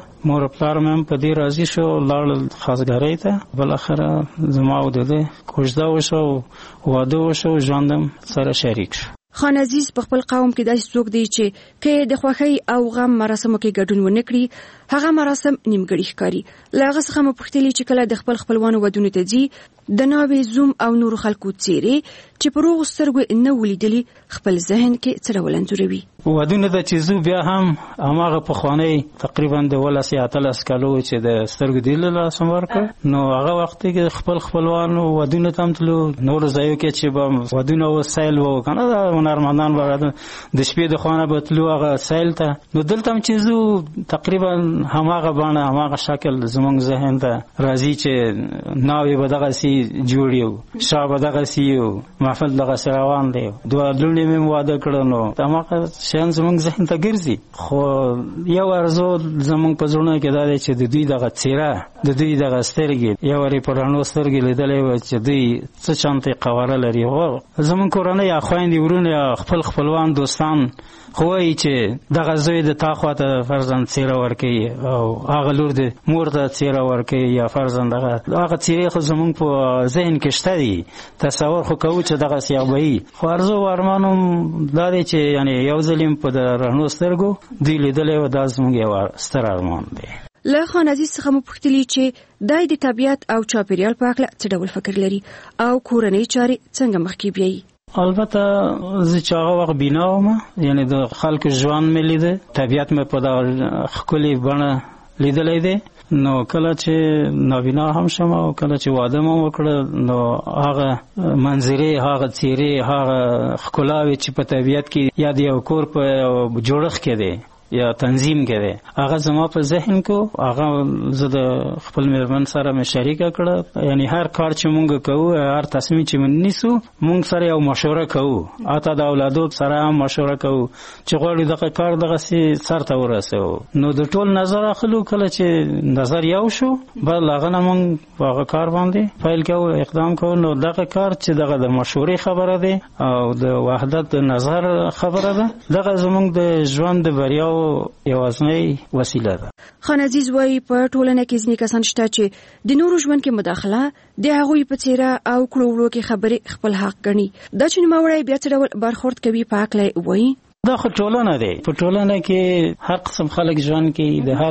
مور پلار مې په دې راضي شو، لاړل خاصګرۍ ته. بالاخره زما او د دې کوژده وشو، واده وشو، ژوند سره شریک شو. خان عزیز په خپل قوم کې داسې څوک دی چې که د خوښۍ او غم مراسمو کې ګډون ونه کړي، هغه مراسم نیمګړي ښکاري. له هغه څخه مو پوښتلي چې کله د خپل خپلوانو ودونو ته ځي، د ناوې، زوم او نورو خلکو څیرې چې په روغو سترګو نه ولیدلي خپل ذهن کې څه ډول انځوروي. ودونه ته چې ځو بیا هم هماغه پخوانی تقریبا د ولس یا اتلس کالو چې د سترګو دی له لاسه ورکړ، نو هغه وخت کې خپل خپلوانو ودونه ته هم تلو. نورو ځایو کې چې به ودونه وسایل و کنه د هنرمندان به د شپې د خانه به تلو هغه سایل ته، نو دلته هم چې ځو تقریبا هماغه بڼه هماغه شکل زموږ ذهن ته راځي چې ناوې به دغسې جوړ یو، شاه به دغسې یو، محفل دغسې روان دی، دوه لوڼې مې واده کړه، نو هماغه شیان زموږ ذهن ته ګرځي. خو یو ارزو زموږ په زړونو کې دا دی چې د دوی دغه څیره، د دوی دغه سترګې، یو وارې په رڼو سترګې لیدلی وه چې دوی څه شانتې قواره لري. زموږ کورنۍ یا خویندې ورونه یا خپل خپلوان دوستان خو وایي چې دغه زوی د تا خواته فرزند څیره ورکوي او هغه لور د مور ته څیره ورکوي یا فرزند هغه هغه څیرې خو زموږ په ذهن کې شته دي، تصور خو کوو چې دغسې یو به وي. خو ارزو او ارمان هم دا دی چې یعنې یو ځل یم په د رڼو سترګو دوی لیدلی و، دا زموږ یو ستر ارمان دی. له خان عزیز څخه مو پوښتلي چې دای د طبیعت او چاپیریال په هکله څه ډول فکر لري او کورنۍ چارې څنګه مخکې بیایي. البته زه چې هغه وخت بینا وم، یعنې د خلکو ژوند مې لیده، طبیعت مې په دغه ښکلې بڼه لیدلی دی. نو کله چې نابینا هم شم او کله چې واده مو وکړه، نو هغه منظرې، هغه څیرې، هغه ښکلاوې چې په طبیعت کې یا د یو کور په جوړښت کې دی یا تنظیم کې دی، هغه زما په ذهن کو. هغه زه د خپل مېرمن سره مې شریکه کړه، یعنې هر کار چې مونږ کوو، هر تصمیم چې مونږ نیسو، مونږ سره یو مشوره کوو، حتی د اولادو سره هم مشوره کوو چې غواړو دغه کار دغسې سر ته ورسوو. نو د ټول نظر اخلو، کله چې نظر یو شو بل هغه نه مونږ په هغه کار باندې پیل کوو، اقدام کوو. نو دغه کار چې دغه د مشورې خبره دی او د وحدت د نظر خبره ده، دغه زمونږ د ژوند د بریاو یوازنۍ وسیله ده. خان عزیز وایي په ټولنه کې ځینې کسان شته چې د نورو ژوند کې مداخله د هغوی په څیره او کړو وړو کې خبرې خپل حق ګڼي. دا چې نوموړی بیا څه ډول برخورد کوي په هکله وایي. دا خو ټولنه دی، په ټولنه کې هر قسم خلک ژوند کوي، د هر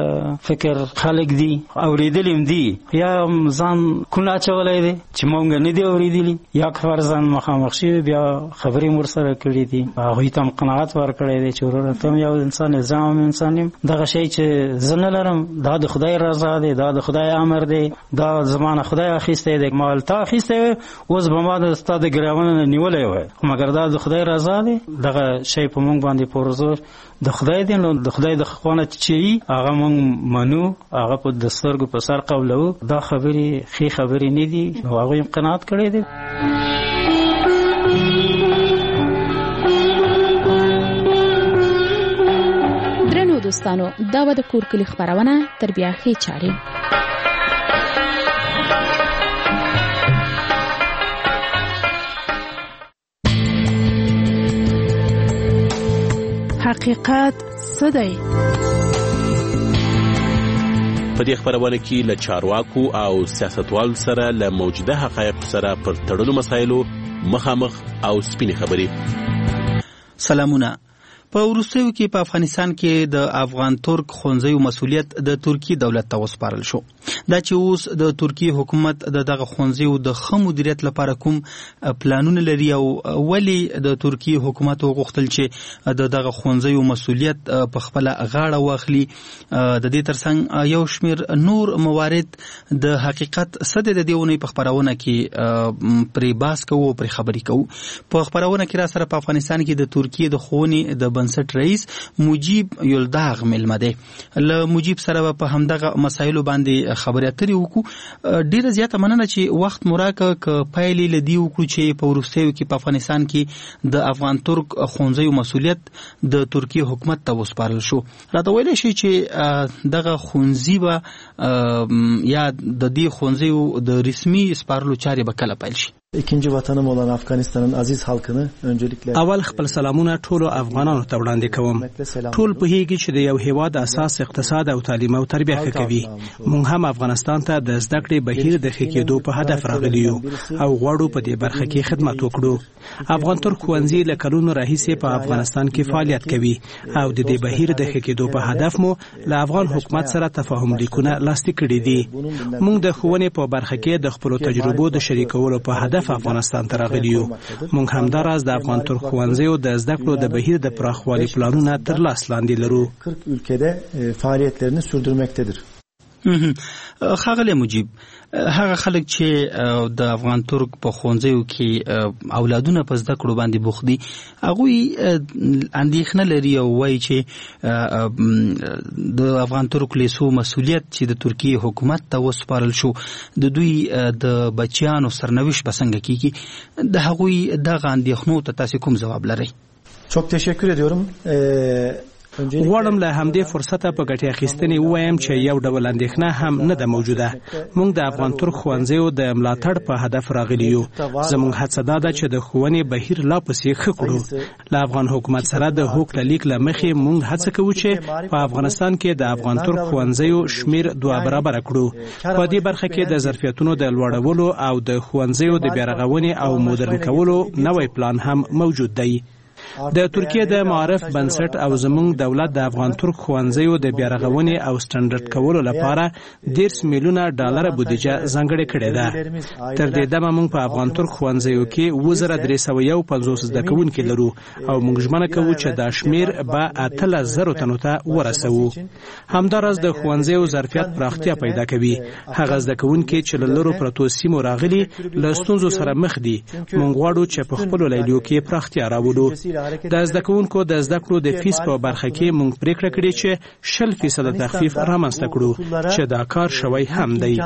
فکر خلک دي، اوریدلی هم دي، یا ځان کونه اچولی دی چې مونږ نه دي اوریدلي، یا که فرضاً مخامخ شوي بیا خبرې مو ورسره کړي دي، هغوی ته هم قناعت ورکړی دی چې وروره ته هم یو انسان یې، زه هم انسان یم. دغه شی چې زه نه لرم دا د خدای رضا دی، دا د خدای امر دی، دا زما نه خدای اخیستی دی. ما تا اخیستی وی، اوس به ما ستا د ګراونه نه نیولی وی، خو مګر دا د خدای رضا دی. دغه شی په مونږ باندې پورزور د خدای دی، نو د خدای د خوانه چې هغه مونږ منو، هغه په د سترګو په سر قبلو. دا خبرې ښې خبرې نه دي، نو هغه یې قناعت کړی دی. درنو دوستانو، دا و د کور کلي خپرونه تر بیا ښې چارې. حقیقت څه دی؟ په دې خبرونه کې له چارواکو او سیاستوالو سره له موجوده حقایقو سره پر تړلو مسایلو مخامخ او سپینې خبرې. سلامونه. په وروستیو کې په افغانستان کې د افغان ترک ښوونځیو مسؤلیت د ترکیې دولت ته وسپارل شو. دا چې اوس د ترکیې حکومت د دغه ښوونځیو د ښه مدیریت لپاره کوم پلانونه لري او ولې د ترکیې حکومت وغوښتل چې د دغه ښوونځیو مسؤلیت په خپله غاړه واخلي. د دې ترڅنګ یو شمېر نور موارد د حقیقت څه دی د دې اونۍ په خپرونه کې پرې بحث کوو او پرې خبرې کوو. په خپرونه کې را سره په افغانستان کې د ترکیې د ښوونې د بنسټ رئیس مجیب یلداغ ملمه دی. له مجیب سره په همدغه مسایلو باندې خبرې اترې وکړو. ډیره زیاته مننه چې وخت مو راکړ، که پایلې له دې وکړو چې په وروستیو کې په افغانستان کې د افغان ترک ښوونځیو مسؤلیت د ترکیې حکومت ته وسپارل شو. راته ویلی شي چې دغه ښوونځي به یا د دې ښوونځیو د رسمي سپارلو چارې به کله پیل شي؟ ikinci vatanım olan Afganistan'ın aziz halkını öncelikle اول خپل سلامونه ټولو افغانانو ته وړاندې کوم. ټول پوهیږي چې د یو هیواد اساس اقتصاد او تعلیم او تربیه ښه کوي. موږ هم افغانستان ته د زده کړې بهیر د ښه کېدو په هدف راغلي یو او غواړو په دې برخه کې خدمت وکړو. افغان ترک ښوونځي له کلونو راهیسې په افغانستان کې فعالیت کوي او د دې بهیر د ښه کېدو په هدف مو له افغان حکومت سره تفاهم لیکونه لاسلیک کړي دي. موږ د ښوونې په برخه کې د خپلو تجربو د شریکولو په هدف افغانستان ته راغلي یو. موږ همداراز د افغان ترک ښوونځیو د زده کړو د بهیر د پراخوالي پلانونه تر لاس لاندې لرو. kırk ülkede faaliyetlerini sürdürmektedir. ښاغلی مجیب، هغه خلک چې د افغان ترک په ښوونځیو کې اولادونه په زده کړو باندې بوخت دي، هغوی اندېښنه لري او وایي چې د افغان ترک لیسو مسؤلیت چې د ترکیې حکومت ته وسپارل شو، د دوی د بچیانو سرنوشت به څنګه کیږي؟ د هغوی دغه اندېښنو ته تاسې کوم ځواب لرئ؟ Çok teşekkür ediyorum. غواړم له همدې فرصته په ګټې اخیستنې ووایم چې یو ډول اندېښنه هم نه ده موجوده. موږ د افغان ترک ښوونځیو د ملاتړ په هدف راغلي یو. زموږ هڅه دا ده چې د ښوونې بهیر لا پسې ښه کړو. له افغان حکومت سره د هوکړه لیک له مخې موږ هڅه کوو چې په افغانستان کې د افغان ترک ښوونځیو شمیر دوه برابره کړو. په دې برخه کې د ظرفیتونو د لوړولو او د ښوونځیو د بیارغونې او مدرن کولو نوی پلان هم موجود دی. د ترکیې د معارف بنسټ او زموږ دولت د افغان ترک ښوونځیو د بیارغونې او سټنډرډ کولو لپاره دیرش میلیونه ډالر بودیجه ځانګړې کړې ده. تر دې دمه موږ په افغان ترک ښوونځیو کې اووه زره درې سوه یو پنځوس زده کوونکي لرو او موږ ژمنه کوو چې دا شمیر به اتلس زرو تنو ته ورسوو. همداراز د ښوونځیو ظرفیت پراختیا پیدا کوي. هغه زده کوونکي چې له لرو پرتو سیمو راغلي له ستونزو سره مخ دي. موږ غواړو چې په خپلو لیلیو کې پراختیا راوړو. د زده کوونکو د زده کړو د فیس په برخه کې موږ پریکړه کړې چې شل فیصده تخفیف رامنځته کړو چې دا کار شوی هم دی.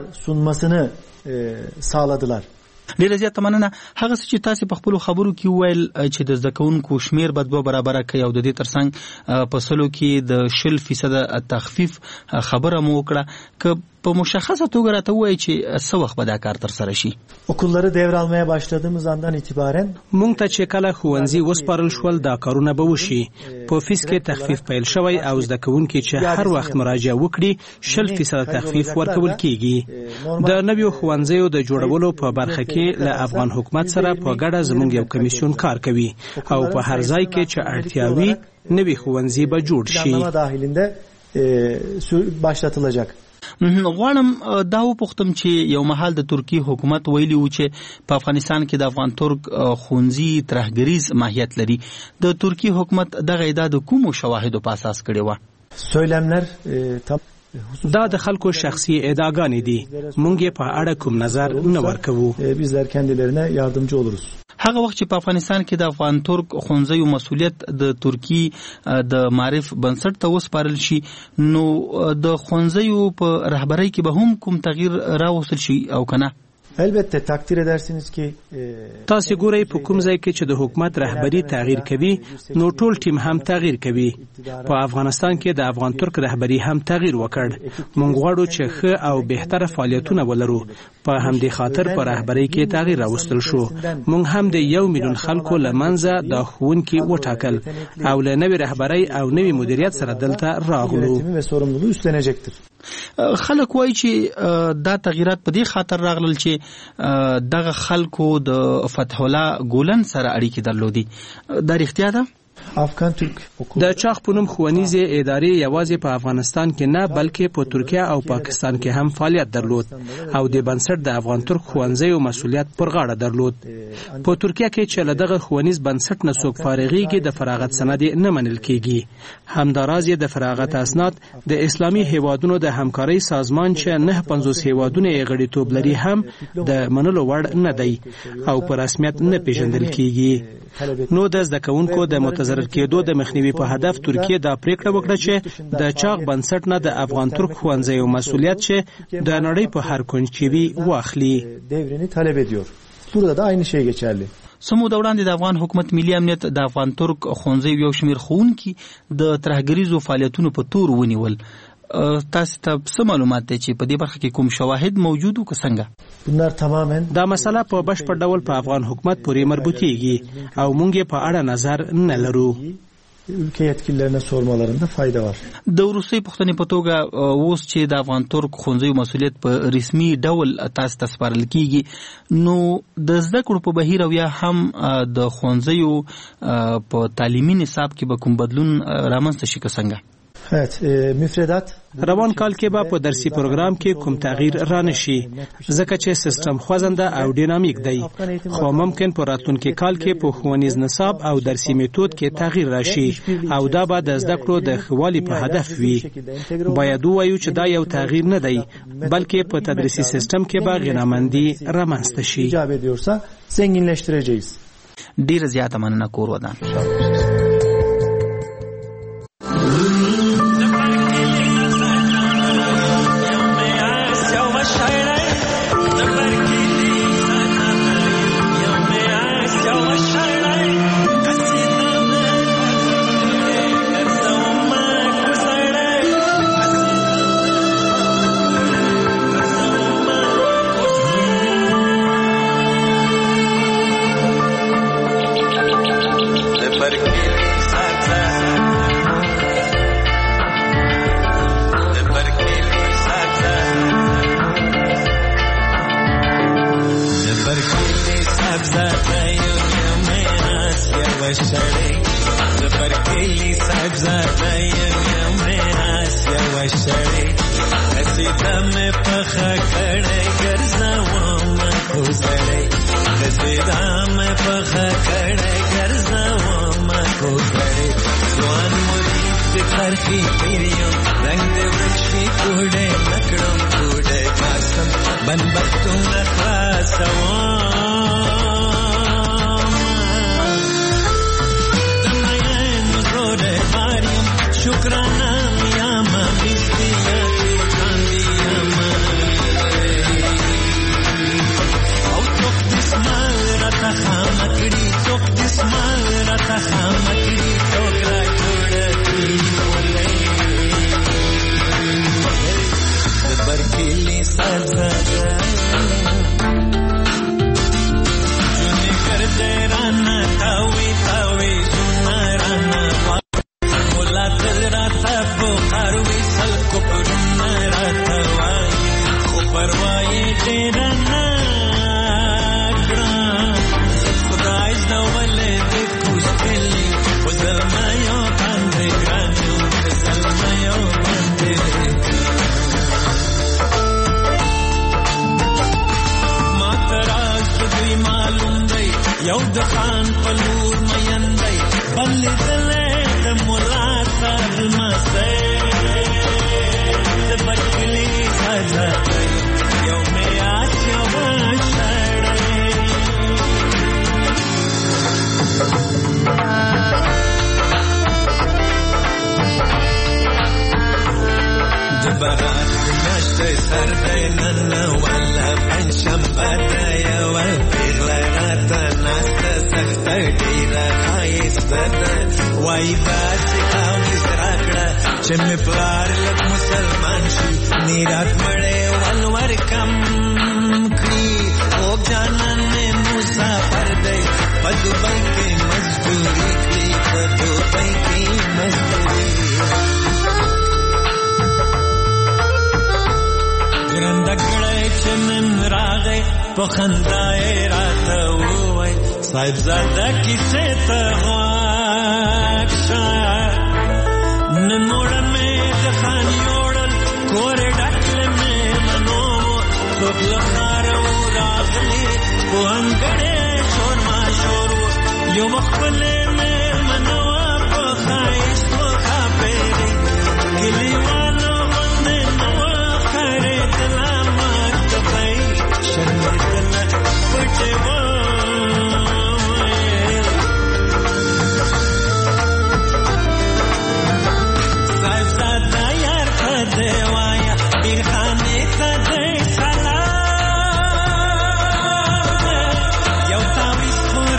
ډیره زیاته مننه. هغه څه چې تاسو په خپلو خبرو کې وویل چې د زده کوونکو شمیر به دوه برابره کوي او د دې ترڅنګ په سلو کې د شل فیصده تخفیف خبره مو وکړه، که په مشخصه توګه راته ووایي چې څه وخت به دا کار ترسره شي؟ Okulları devralmaya başladığımız andan itibaren موږ ته چې کله ښوونځي وسپارل شول دا کارونه به وشي. په فیس کې تخفیف پیل شوی او زده کوونکي چې هر وخت مراجعه وکړي شل فیصده تخفیف ورکول کیږي. د نویو ښوونځیو د جوړولو په برخه کې له افغان حکومت سره په ګډه زموږ یو کمیسیون کار کوي او په هر ځای کې چې اړتیا وي نوي ښوونځي به جوړ شي. başlatılacak. غواړم دا وپوښتم چې یو مهال د ترکیې حکومت ویلي و چې په افغانستان کې د افغان ترک ښوونځي ترهګریز ماهیت لري. د ترکیې حکومت دغه ادعا د کومو شواهدو په اساس کړې وه؟ Söylemler دا د خلکو شخصي ادعاګانې دي. موږ یې په اړه کوم نظر نه ورکوو. bizler kendilerine yardımcı oluruz. هغه وخت چې په افغانستان کې د افغان ترک ښوونځیو مسؤلیت د ترکیې د معارف بنسټ ته وسپارل شي، نو د ښوونځیو په رهبرۍ کې به هم کوم تغییر راوستل شي او کنه؟ Elbette takdir edersiniz ki تاسو ګورئ په کوم ځای کې چې د حکومت رهبری تغییر کوي نو ټول ټیم هم تغییر کوي. په افغانستان کې د افغان ترک رهبری هم تغییر وکړ. موږ غواړو چې ښه او بهتره فعالیتونه ولرو. په همدې خاطر په رهبری کې تغییر راوستل شو. موږ هم د یو میلیون خلکو لمنځه د ښوونکي وټاکل او له نوې رهبری او نوې مدیریت سره دلته راغلو. خلک وایي چې دا تغییرات په دې خاطر راغلل چې دغه خلکو د فتح الله ګولن سره اړیکې درلودي. دا رښتیا ده؟ افغان ترک د چاغ په نوم ښوونیزې ادارې یوازې په افغانستان کې نه بلکې په ترکیه او پاکستان کې هم فعالیت درلود او د بنسټ د افغان ترک ښوونځیو مسؤلیت پر غاړه درلود. په ترکیه کې چې له دغه ښوونیز بنسټ نه څوک فارغېږي د فراغت سند نه منل کیږي. همداراز د فراغت اسناد د اسلامي هیوادونو د همکارۍ سازمان چې نه پنځوس هیوادونه یې غړیتوب لري هم د منلو وړ نه دی او په رسمیت نه پیژندل کیږي. نو د زده کوونکو د متضرر کېدو د مخنیوي په هدف ترکیه دا پریکړه وکړه چې د چاغ بنسټ نه د افغان ترک ښوونځیو مسؤلیت چې د نړۍ په هر کونج کې وي واخلي. devrini talep ediyor. Burada da aynı şey geçerli. سمو د وړاندې د افغان حکومت ملي امنیت د افغان ترک ښوونځیو یو شمېر ښوونکي د ترهګریزو فعالیتونو په تور ونیول. تاسو ته څه معلومات دي چې په دې برخه کې کوم شواهد موجود او څنګه؟ دا مسله په بشپړ ډول په افغان حکومت پورې مربوطیږي او موږ یې په اړه نظر نه لرو. ülke yetkililerine sormalarında fayda var. د روسي پښتنې په توګه اوس چې د افغان ترک ښوونځیو مسولیت په رسمي ډول تاسو ته سپارل کیږي نو د زده کړو په بهیر او یا هم د ښوونځیو په تعلیمي نصاب کې به کوم بدلون رامنځته شي که څنګه؟ مفردات روان کال کې به په درسي پروګرام کې کوم تغییر را نشي ځکه چې سیستم خوځنده او ډینامیک دی، خو ممکن په راتلونکي کال کې په ښوونیز نصاب او درسي میتود کې تغییر راشي او دا به د زده کړو د ښه والي په هدف وي. باید ووایو چې دا یو تغییر نه دی بلکې په تدریسي سیستم کې به غنامندي رامنځته شي. ډیره زیاته مننه کور ودان.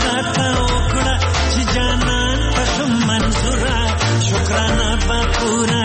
Pura